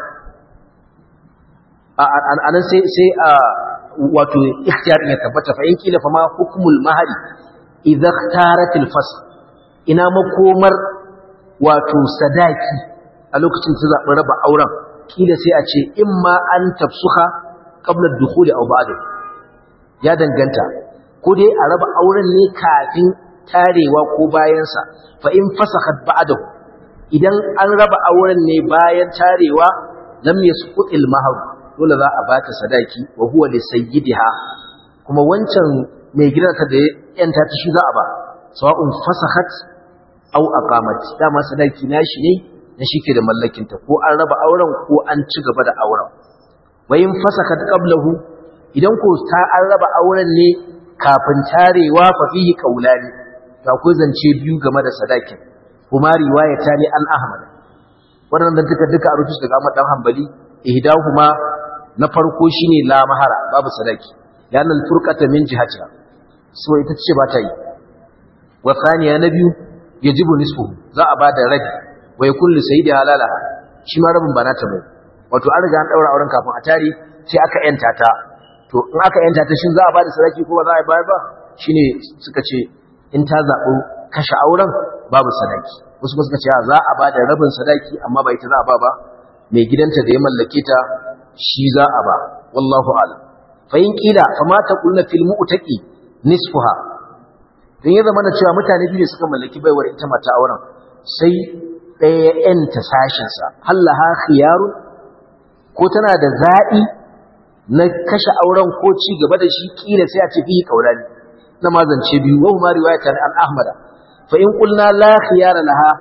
S1: anan sai wato ikhtiyar ya tabbata fa in kila fa ma hukmul mahari idza ikhtarat al fasl ina makomar wato sadaki a lokacin ta zaɓi raba auren kila sai a ce imma an tafsuha qabla ad-dukhul aw ba'da ya danganta ko dai a raba auren ne kafin tarewa ko bayan sa fa in fasakhat ba'dahu idan an raba auren ne bayan tarewa lam yasqutil mahar dole za a bata sadaki wa huwa li sayyidiha kuma wancan mai gidanta da yanta ta shi za a ba sawa'un fasakhat aw aqamat dama sadaki nashi ne na shike da mallakinta ko an raba auren ko an ci gaba da auren wayin fasakhat qablahu idan ko ta an raba auren ne kafin tarewa fa fihi qawlani to akwai zance biyu game da sadakin kuma riwayata ne an ahmad wannan duka a rubuce daga Ahmad dan Hanbali ihdahuma na farko shine la mahara babu sadaki yana al-furqata min jihatiha so ita ce ba ta yi wa thaniya na biyu yajibu nisfu za a bada rabi wa yakun li sayyidi halalaha shi ma rabin ba nata bai wato an riga an daura auren kafin a tare sai aka yanta ta to in aka yanta ta shin za a bada sadaki ko ba za a bayar ba shine suka ce in ta zabo kashe auren babu sadaki wasu suka ce za a bada rabin sadaki amma ba ita za a ba mai gidanta da ya mallake ta shi za a ba wallahu a'lam fa in kila fa ma taqulna fil mu'taqi nisfuha dan ya zama cewa mutane biyu suka mallaki baiwar ita mata auren sai ɗaya yanta sashin sa hallaha khiyarun ko tana da za'i na kashe auren ko ci gaba da shi kila sai a ce fi kaulani na mazance biyu wa huma riwayatan an ahmada fa in qulna la khiyara laha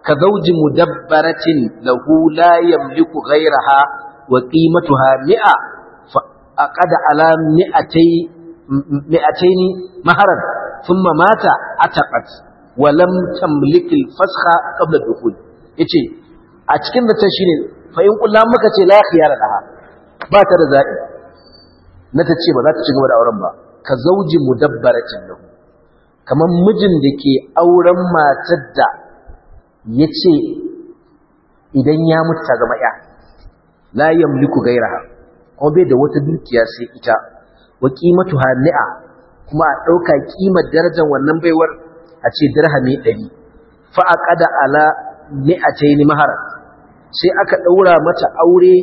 S1: ka zawji mudabbaratin lahu la yamliku ghayraha wa qimatuha 100 fa aqada ala 200 maharan thumma mata ataqat wa lam tamlik al-fasakha qabla ad-dukhul. Yace a cikin zaton shine fa in kullu muka ce la khiyara laha, ba ta da zabi na ta ce ba za ta ci gaba da auren ba, ka zauji mudabbaratin lahu, kamar mijin da ke auren matar da ya ce idan ya mutu ta zama ya la yamliku gairaha, kuma bai da wata dukiya sai ita, wa qimatu hani'a, kuma a ɗauka ƙimar darajar wannan baiwar a ce dirhami 100, fa aqada ala 200 mahar, sai aka ɗaura mata aure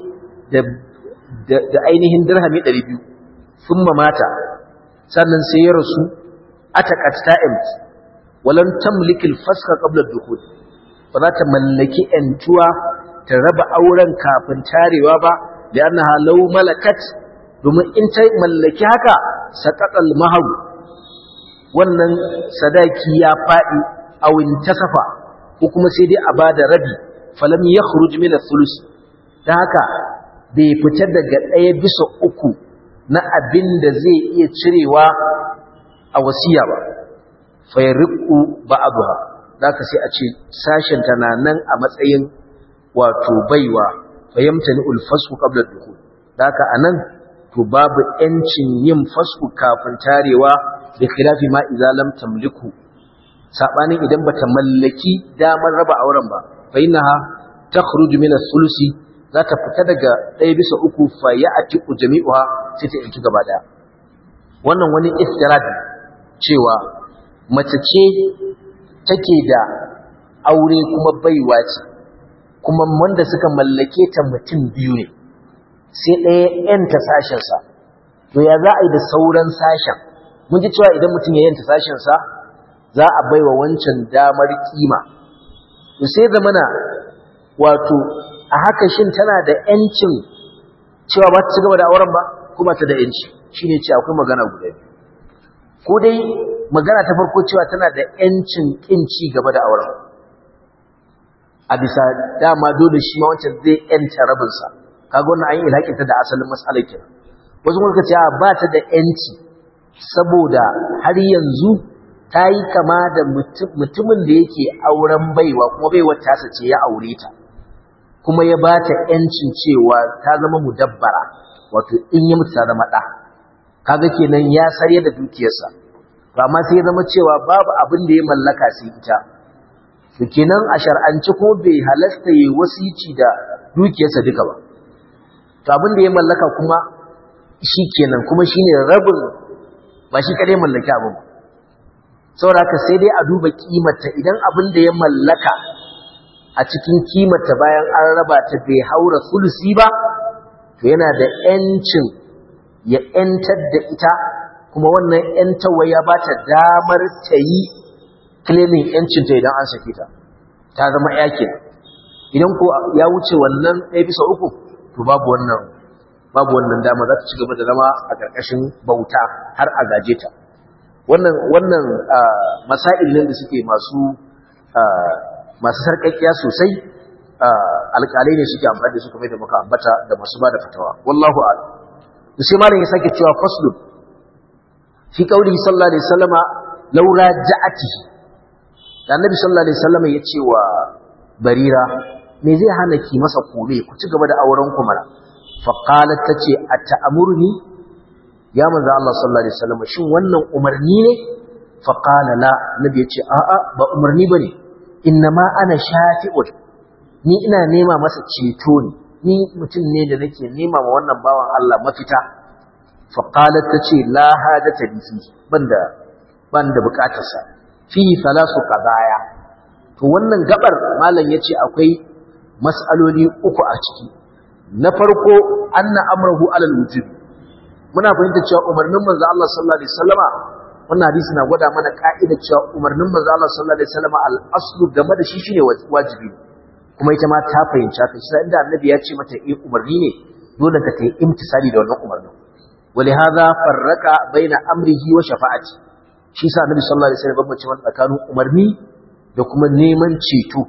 S1: da ainihin dirhami 200, thumma mata, sannan sai ya rasu, ataqat ta'imt walan tamliki al-fasakha qabla ad-dukhul, ba za ta mallaki ‘yantuwa ta raba auren kafin tarewa ba, da annaha law malakat, domin in ta mallaki haka saqatal mahar, wannan sadaki ya faɗi awin tasafa, ko kuma sai dai a bada rabi, falam yakhruj min ath-thuluth, dan haka bai fita daga 1/3 na abin da zai iya cirewa a wasiya ba, fa yarqu ba'daha, zaka sai a ce sashen ta nan a matsayin wato baiwa, fayamtani ulfasku qabla ad-dukhul, zaka anan to babu yancin yin fasku kafin tarewa, da khilafi ma idza lam tamliku, sabanin idan bata mallaki damar raba auren ba, fa innaha takhruju min as-sulusi, zata fita daga 1/3, fa ya'tiqu jami'uha, sai ta yanki gaba daya. Wannan wani istirad cewa mace ce take da aure kuma baiwa ce, kuma wanda suka mallake ta mutum biyu ne, sai ɗaya yanta sashensa, to ya za a yi da sauran sashen? Mun ji cewa idan mutum ya yanta sashensa za a baiwa wancan damar kima, to sai zamana wato a haka shin tana da yancin cewa ba ta ci gaba da auren ba, ko ba ta da yanci? Shine ce akwai magana guda biyu. Ko dai magana ta farko cewa tana da yancin kin ci gaba da auren, a bisa dama dole shi ma wancan zai yanta rabinsa, kaga wannan an yi ilhakinta da asalin matsalar kenan. Wasu kuma suka ce ba ta da yanci saboda har yanzu ta yi kama da mutumin da yake auren baiwa, kuma baiwar tasa ce ya aure ta, kuma ya ba ta yancin cewa ta zama mudabbara, wato in ya mutu ta zama ɗa, kaga kenan ya sarye da dukiyarsa, amma sai ya zama cewa babu abin da ya mallaka sai ita, to kenan a shar'anci ko bai halasta yi wasici da dukiyarsa duka ba, to abin da ya mallaka kuma shi kenan, kuma shine rabin, ba shi kadai mallaki abin ba, saboda haka sai dai a duba kimarta, idan abin da ya mallaka a cikin kimarta bayan an raba ta bai haura sulusi ba, to yana da yancin ya ‘yantar da ita, kuma wannan ‘yantarwa ya ba ta damar ta yi claiming ‘yancinta idan an sake ta, ta zama yakin. Idan ko ya wuce wannan 1/3, to babu wannan dama, za ta ci gaba da zama a ƙarƙashin bauta har a gaje ta. Wannan masail ne da suke masu sarƙaƙiya sosai, alƙalai ne suke amfani da su kamar da muka ambata da masu ba da fatawa, wallahu a'lam. sai malam ya sake cewa faslun fi qaulihi sallallahu alaihi wasallama law raja'ati, da annabi sallallahu alaihi wasallama ya ce wa barira, me zai hana ki masa kome, ku ci gaba da auren ku mana? fa qalat tace ata'muruni ya manzo Allah sallallahu alaihi wasallama, shin wannan umarni ne? fa qala la, annabi ya ce a'a ba umarni bane, innama ana shafi'un, ni ina nema masa ceto ne, ni mutum ne da nake nema ma wannan bawan Allah mafita. fa qalat tace la hadata bihi, banda bukatarsa, fi thalasu qadaya. to wannan gabar malam yace akwai mas'aloli uku a ciki. na farko anna amruhu alal wujub, muna fahimta cewa umarnin manzo Allah sallallahu alaihi wasallama, wannan hadisi na gwada mana ka'idar cewa umarnin manzo Allah sallallahu alaihi wasallama al-aslu game da shi shine wajibi, kuma ita ma ta fahimci haka, sai inda annabi ya ce mata umarni ne, dole ka ta yi imtisali da wannan umarnin. ولهذا فرق بين امره وشفاعته, shi sa annabi sallallahu alaihi wasallam bambance tsakanin umarni da kuma neman ceto.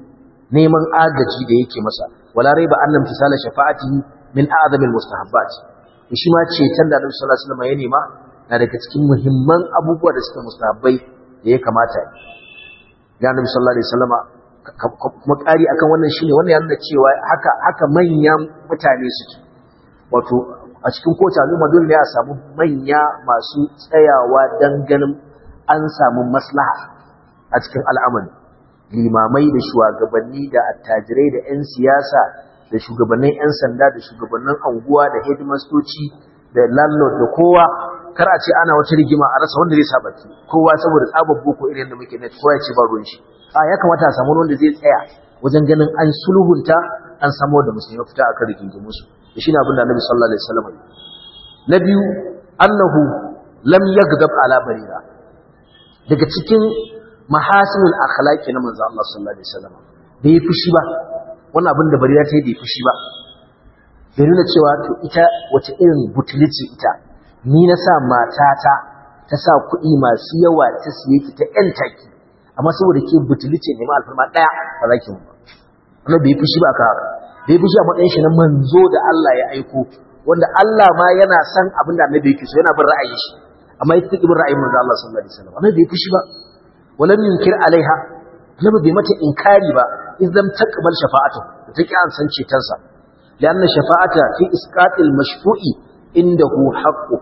S1: neman agaji da yake masa wala raiba annam tisala shafa'atihi min a'zamil mustahabbat shi ma ceton da Annabi sallallahu alaihi wasallam ya nema na daga cikin muhimman abubuwa da suke mustahabbai da ya kamata ga Annabi sallallahu alaihi wasallam kuma ƙari akan wannan shine wannan ya nuna cewa haka manyan mutane suke wato a cikin kowace al'umma dole ne a samu manya masu tsayawa dan ganin an samu maslaha a cikin al'amari limamai da shugabanni da attajirai da 'yan siyasa da shugabannin 'yan sanda da shugabannin anguwa da headmastoci da landlord da kowa kar a ce ana wata rigima a rasa wanda zai sa baki kowa saboda tsabar boko irin da muke net kowa ya ce ba ruwan shi ya kamata a samu wanda zai tsaya wajen ganin an sulhunta an samu da musulmi fita akan rigingimu su shine abin da Annabi sallallahu alaihi wasallam na biyu annahu lam yaghdab ala barira daga cikin mahasinul akhlaqi na manzo Allah sallallahu alaihi wasallam bai fushi ba wannan abin da barira ta yi bai fushi ba bai nuna cewa to ita wace irin butulci ita ni na sa matata ta sa kuɗi masu yawa ta siye ki ta ƴan taki amma saboda ke butulci ne ma alfarma daya ba za ki mu ba wannan bai fushi ba ka bai fushi a matsayin shi na manzo da Allah ya aiko wanda Allah ma yana san abin da annabi yake so yana bin ra'ayin shi amma ita take bin ra'ayin manzo Allah sallallahu alaihi wasallam annabi bai fushi ba walam yunkir alaiha annabi bai mata inkari ba idan taqbal shafa'atu take an san cetansa lianna shafa'ata fi isqatil mashfu'i indahu haqqu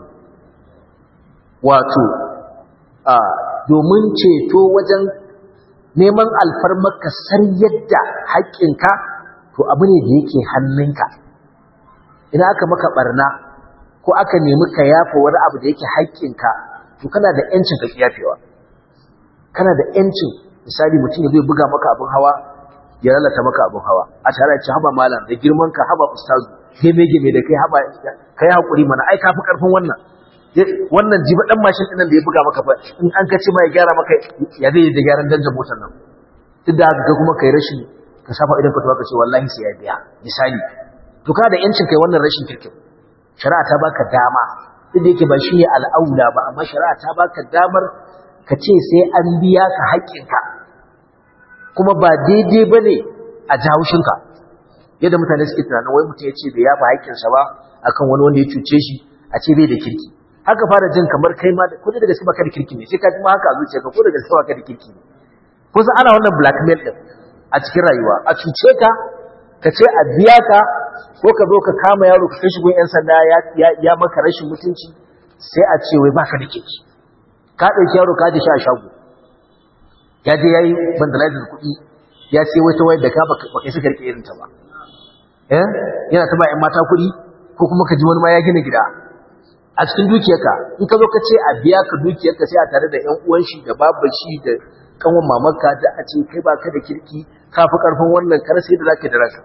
S1: wato domin ceto wajen neman alfarmarka sar yadda haƙƙinka to abu ne da yake hannunka ina aka maka barna ko aka nemi ka yafa wani abu da yake haƙƙinka to kana da ƴancin ka kiyafewa kana da ƴancin misali mutum ya zai buga maka abin hawa ya lalata maka abin hawa a tare da haba malam da girman ka haba ustazu geme da kai haba kai hakuri mana ai kafi karfin wannan jiba dan mashin din da ya buga maka fa in an kace mai gyara maka ya zai da gyaran danjan motar nan duk da haka kuma kai rashin ka safa idan ka tuwa ka ce wallahi sai ya biya misali to ka da yancin kai wannan rashin kirkin shari'a ta baka dama duk da yake ba shine al'aula ba amma shari'a ta baka damar ka ce sai an biya ka haƙƙinka kuma ba daidai bane a jawushinka yadda mutane suke tunanin wai mutum ya ce bai yafa haƙƙinsa ba akan wani wanda ya cuce shi a ce bai da kirki haka fara jin kamar kai ma ko da gaske baka da kirki ne sai ka ji ma haka a zuciyarka ko da gaske baka da kirki ne ko sai ana wannan blackmail din a cikin rayuwa a cuce ka ka ce a biya ka ko ka zo ka kama yaro ka kai shi gun yan sanda ya maka rashin mutunci sai a ce wai baka da kirki ka dauki yaro ka ji shi a shago ya je yayi vandalizing kuɗi ya ce wai ta wayar da ka baka isa karke irin ta ba yana ta ba ƴan mata kuɗi ko kuma ka ji wani ma ya gina gida a cikin dukiyarka in ka zo ka ce a biya ka dukiyarka sai a tare da ƴan uwan shi da babar shi da kanwan mamarka da a ce kai baka da kirki ka fi karfin wannan kar sai da zaka da ranka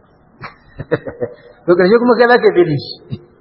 S1: to karshe kuma kai zaka dade shi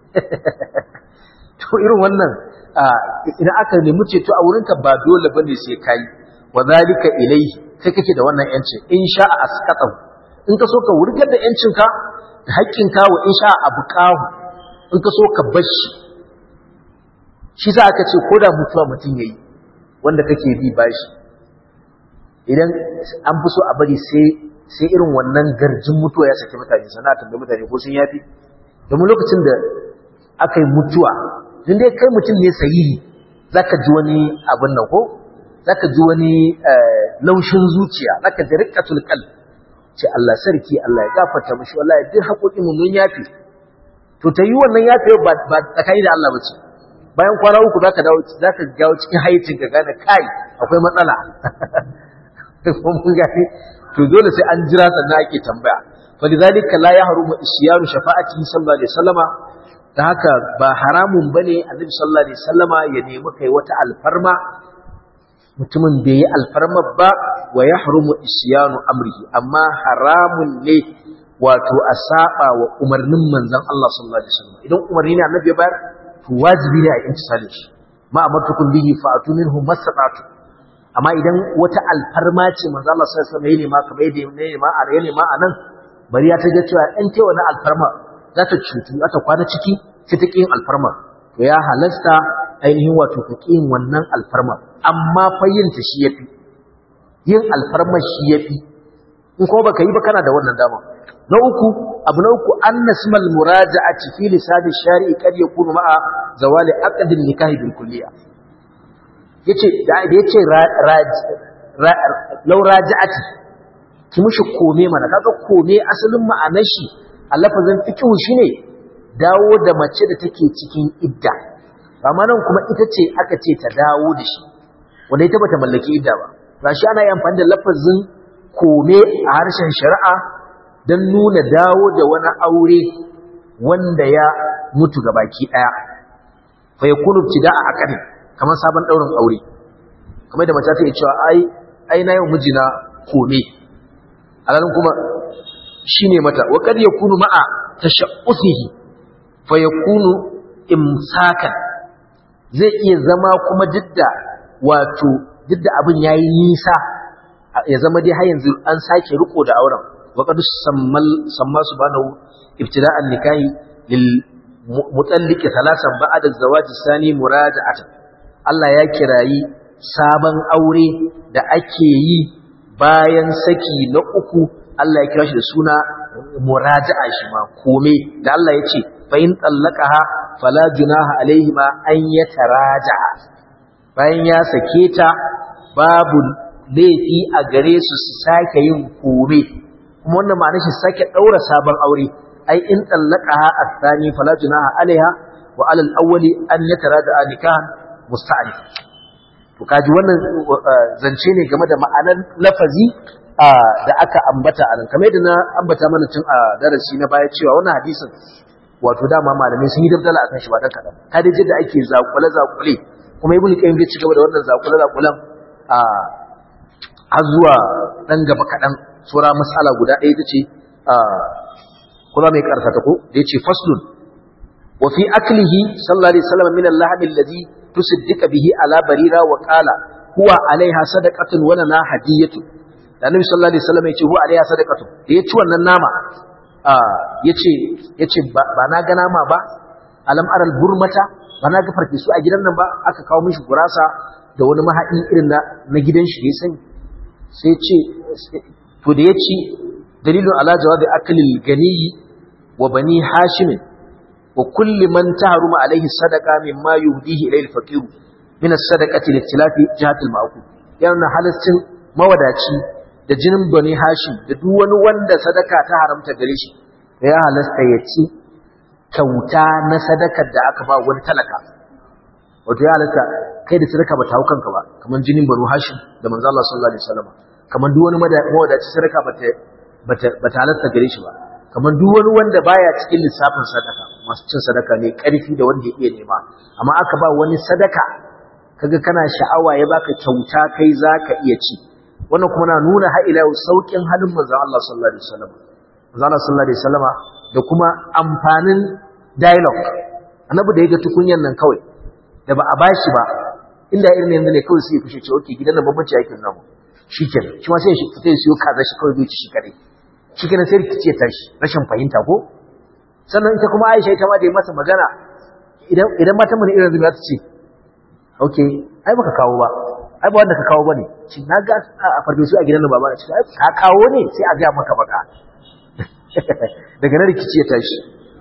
S1: to irin wannan idan aka nemi ceto a wurinka ba dole bane sai kai wa zalika ilayhi sai kake da wannan yanci in sha'a asqatahu in ka so ka wurgar da yancinka da haƙƙinka wa in sha'a abqahu in ka so ka bashi shi sa aka ce ko da mutuwa mutum yayi wanda kake bi bashi idan an fi so a bari sai irin wannan garjin mutuwa ya saki mutane sana tambaye mutane ko sun yafi domin lokacin da aka yi mutuwa tun dai kai mutum ne sahihi zaka ji wani abin nan ko zaka ji wani laushin zuciya zaka ji riqqatul qalb ce Allah sarki Allah ya gafarta mishi wallahi duk haƙoƙin mu mun yafi to ta yi wannan yafi ba tsakani da Allah bace bayan kwana uku zaka dawo cikin hayyacin ka gane kai akwai matsala mun gani to dole sai an jira sannan ake tambaya falidhalika la yahrumu isyaru shafa'ati sallallahu alaihi wasallama da haka ba haramun bane annabi sallallahu alaihi wasallama ya nemi kai wata alfarma mutumin bai yi alfarma ba wa yahrumu isyanu amrihi amma haramun ne wato a saba wa umarnin manzon Allah sallallahu alaihi wasallam idan umarni ne annabi ya bayar to wajibi ne a intisali shi ma amartukum bihi fa'atu minhu masata'tu amma idan wata alfarma ce manzo Allah sallallahu alaihi wasallam yayi ma kamar yadda ne ma anan bari ya taje cewa in ce wannan alfarma za ta cutu za ta kwana ciki sai ta kin alfarma to ya halasta ainihin wato ka kin wannan alfarma amma fa yin ta shi yafi yin alfarma shi yafi in ko baka yi ba kana da wannan dama. Na uku anna ismal muraja'ati fi lisan ash-shari'i kad yakunu ma'a zawali aqd an-nikah bil kulliyah. Yace law raja'ati ki mushi kome mana, kaga kome asalin ma'anar shi a lafazin fiqh shine dawo da mace da take cikin idda. Amma nan kuma ita ce aka ce ta dawo da shi wanda ita bata mallaki idda ba. Gashi ana yin amfani da lafazin kome a harshen shari'a don nuna dawo da wani aure wanda ya mutu gabaki daya. Fa yakunu ibtida'a aqd, kamar sabon daurin aure. Kamar da mace ta yi cewa ai na yau mijina kome. Alalin kuma shine mata wa kad yakunu ma'a tashaqqufihi fa yakunu imsakan. Zai iya zama kuma didda abin yayi nisa, ya zama dai har yanzu an sake riko da auren. Wa qad samma subhanahu ibtida'an nikahi lil mutalliqi thalathan ba'da az-zawaj ath-thani muraja'atan. Allah ya kirayi sabon aure da ake yi bayan saki na uku, Allah ya kira shi da suna muraja'a, shi ma kome. Da Allah ya ce fa in tallaqaha fala junaha alaihima an yataraja'a. Bayan ya sake ta babu laifi a gare su sake yin kome. Kuma wannan ma'anar shi sake daura sabon aure. Ai in tallaqaha athani fala junaha alaiha wa ala al-awwali an yataraja'a nikahan musta'nif. To kaji wannan zance ne game da ma'anar lafazi da aka ambata a nan. Kamar yadda na ambata mana tun a darasi na baya cewa wannan hadisin wato dama malamai sun yi dabdala akan shi ba dan kadan. Ka dai da ake zakule kuma ibnu qayyim zai ci gaba da wannan zakulan har zuwa dan gaba kadan. Sura mas'ala guda ɗaya tace kuma mai karkata ko da yace faslun wa fi aklihi sallallahu alaihi wasallam min al-lahm alladhi tusaddiqa bihi ala barira wa qala huwa alaiha sadaqatun wa lana hadiyatu. Da Annabi sallallahu alaihi wasallam yace huwa alaiha sadaqatun, da yaci wannan nama yace ba na ga nama ba, alam aral burmata, ba na ga farfesu a gidan nan ba. Aka kawo mishi gurasa da wani mahadi irin na gidan shi ya sani. Sai ce to da yaci dalilun ala jawabi aklil ganiyi wa bani hashim wa kulli man taharuma alaihi sadaqa mimma yuhdihi ilayhi al-faqir min as-sadaqati li-ikhtilafi jihati al-ma'qul. Yana halaccin mawadaci da jinin bani hashim da duk wani wanda sadaka ta haramta gare shi ya halasta ya ci kyauta na sadakar da aka ba wani talaka. Wato ya halasta kai da sadaka ba ta hau kanka ba, kamar jinin bani hashim da manzo Allah sallallahu alaihi wasallam. Kamar duk wani mawadaci sadaka bata halasta gare shi ba. Kamar duk wani wanda baya cikin lissafin sadaka, masu cin sadaka ne karfi da wanda ya iya nema, amma aka ba wani sadaka kaga kana sha'awa ya baka kyauta kai zaka iya ci. Wannan kuma na nuna har ila saukin halin manzo Allah sallallahu alaihi wasallam. Manzo Allah sallallahu alaihi wasallam da kuma amfanin dialogue. Annabi da yaga tukunyan nan kawai da ba a bashi ba, inda irin yanzu ne kawai sai ya kushe ce okay gidan nan bambanci yake namu. Shikenan shi ma sai shi fita ya siyo kaza shi kawai zai ci shi kare. Shikenan sai rikice tashi, rashin fahimta ko. Sannan ita kuma Aisha ita ma da yi masa magana idan matan mu ne irin zuwa ta ce okay ai baka kawo ba, ai ba wanda ka kawo bane. Shi na ga a farfesu a gidan nan baba ce ai ka kawo ne sai a ga maka baka. Daga nan rikici ya tashi.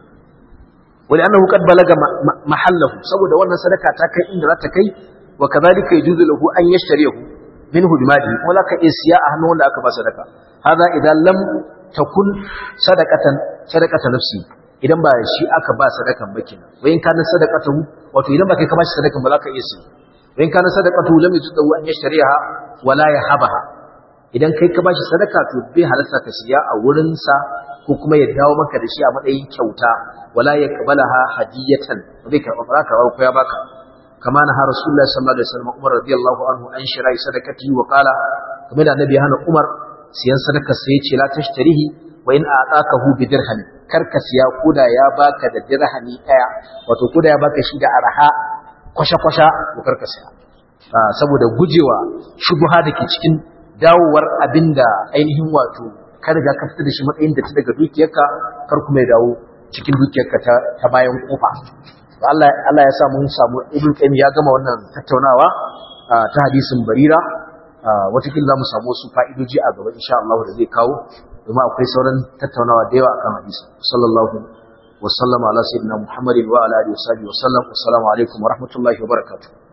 S1: Wani annahu qad balaga mahallahu, saboda wannan sadaka ta kai inda za ta kai. Wa kadhalika yajuzu lahu an yashtarihu minhu bimadi, wala ka isiya a hannun wanda aka ba sadaka. Hada idan lam takun sadaqatan nafsi, idan ba shi aka ba sadakan ba kenan. Wa in kana sadaqatu, wato idan ba kai ka ba shi sadakan ba za ka iya sai. Wa in kana sadaqatu lam yujzu an yashtariha wala yahabaha, idan kai ka ba shi sadaka to bai halarta ka siya a wurin sa ko kuma ya dawo maka da shi a matsayin kyauta. Wala yaqbalaha hadiyatan, bai karba baraka ko ya baka. Kama na Rasulullah sallallahu alaihi wasallam Umar radiyallahu anhu an shira'i sadaqati wa qala, kamar da Annabi hana Umar siyan sadaka sai ya ce la tashtarihi wa in a'takahu bi dirham, karka siya koda ya baka da dirhami daya, wato koda ya baka shi da arha kwasha ko karka siya. Saboda gujewa shubha dake cikin dawowar abinda ainihin wato ka riga ka fita da shi matsayin da ta daga dukiyarka, kar kuma ya dawo cikin dukiyarka ta bayan kofa. Allah ya sa mun samu Ibn Qayyim ya gama wannan tattaunawa ta hadisin Barira watakila za mu samu wasu fa'idoji a gaba insha Allah da zai kawo domin akwai sauran tattaunawa da yawa akan hadisi sallallahu wa sallama ala sayyidina Muhammadin wa ala alihi wa sahbihi wa sallam. Assalamu alaikum wa rahmatullahi wa barakatuh.